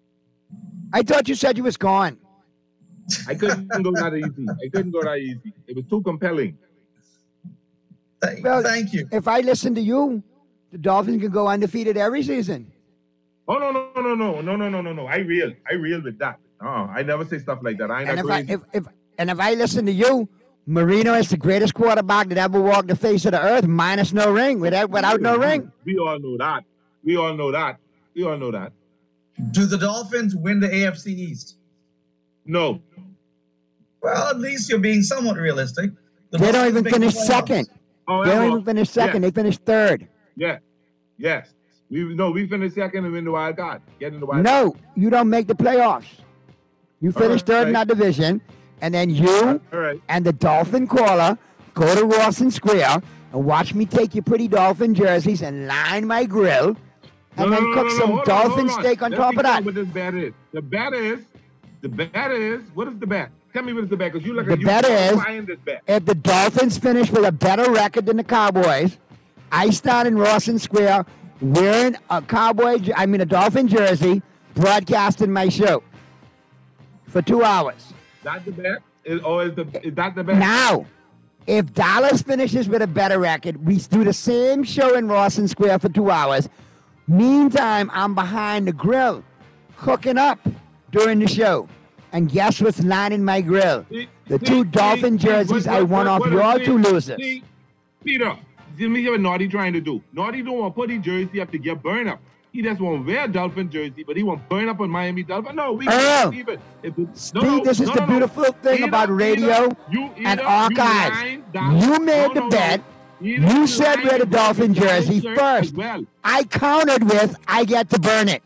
I thought you said you was gone. I couldn't go that easy. I couldn't go that easy. It was too compelling. Well, thank you. If I listen to you, the Dolphins can go undefeated every season. Oh, no, no, no, no, no, no, no, no, no. I real. I real with that. Oh, I never say stuff like that. I ain't And that if I, crazy. if, if, and if I listen to you, Marino is the greatest quarterback that ever walked the face of the earth, minus no ring, without, without no ring. We all know that. We all know that. We all know that. Do the Dolphins win the A F C East? No. Well, at least you're being somewhat realistic. The They don't Dolphins even make the finish playoffs. second. Oh, They don't well, even finish second. yeah. They finish third. Yeah. Yes. We no, we finished second and win the wild card. Get in the wild No, you don't make the playoffs. You finish All third in right. that division, and then you All right. and the Dolphin caller go to Rawson Square and watch me take your pretty Dolphin jerseys and line my grill, and No, then no, no, cook no, no. some Hold on, Dolphin hold on. steak on Let's top be of clear that. What this bet is? The bet is, the bet is, what is the bet? Tell me what is the bet, because you look The at you bet is, buying this bet. if the Dolphins finish with a better record than the Cowboys, I start in Rawson Square wearing a Cowboy, jer- I mean a Dolphin jersey, broadcasting my show for two hours. That's the bet? Is, or is, the, is that the bet? Now, if Dallas finishes with a better record, we do the same show in Rawson Square for two hours. Meantime, I'm behind the grill, hooking up during the show. And guess what's lining my grill? The two Dolphin jerseys I won off your two losers. See, Peter, see me what Naughty trying to do. Naughty don't want to put his jersey up to get burned up. He just want to wear a Dolphin jersey, but he want burn up on Miami Dolphin. No, we Earl, can't leave it. If it- no, Steve, no, this is no, the no, no. beautiful thing Either- about radio either you- and either archives. You, line down- You made no, the no, no. bet. Either You said line wear the down Dolphin the jersey shirt first. as well. I countered with, I get to burn it.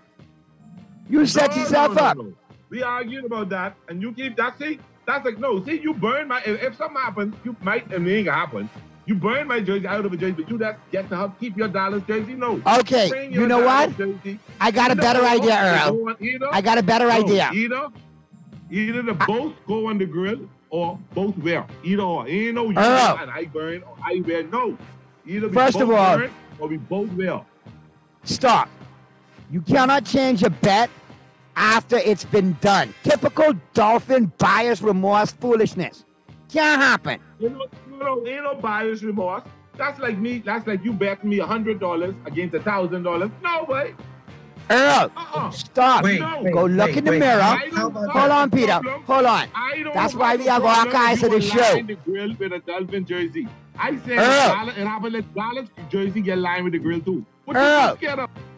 You set No, yourself no, no, up. no. We argued about that, and you keep that. See, that's like no. See, you burn my. If, if something happens, you might. And it ain't gonna happen. You burn my jersey out of a jersey, but you just get to help keep your Dallas jersey. No. Okay, Bring you your know Dallas what? jersey. I got a Either better both idea, go Earl. on- either- I got a better no, idea. Either, either the both go on the grill or both wear. Either or. Ain't no you Earl. and I burn or I wear. No. Either we First both of all, burn or we both will. Stop. You cannot change a bet after it's been done. Typical Dolphin bias remorse foolishness. Can't happen. You know, you know, ain't no bias remorse. That's like me. That's like you bet me a hundred dollars against a thousand dollars. No way. Earl, uh-uh. stop. Wait, no. wait, Go look wait, in the wait. mirror. Hold on, Peter. Hold on. That's why we have archives of the show. The grill with a Dolphin jersey. I said Earl. Dallas, it happened that Dallas jersey get lined with the grill too. What Earl. you scared of?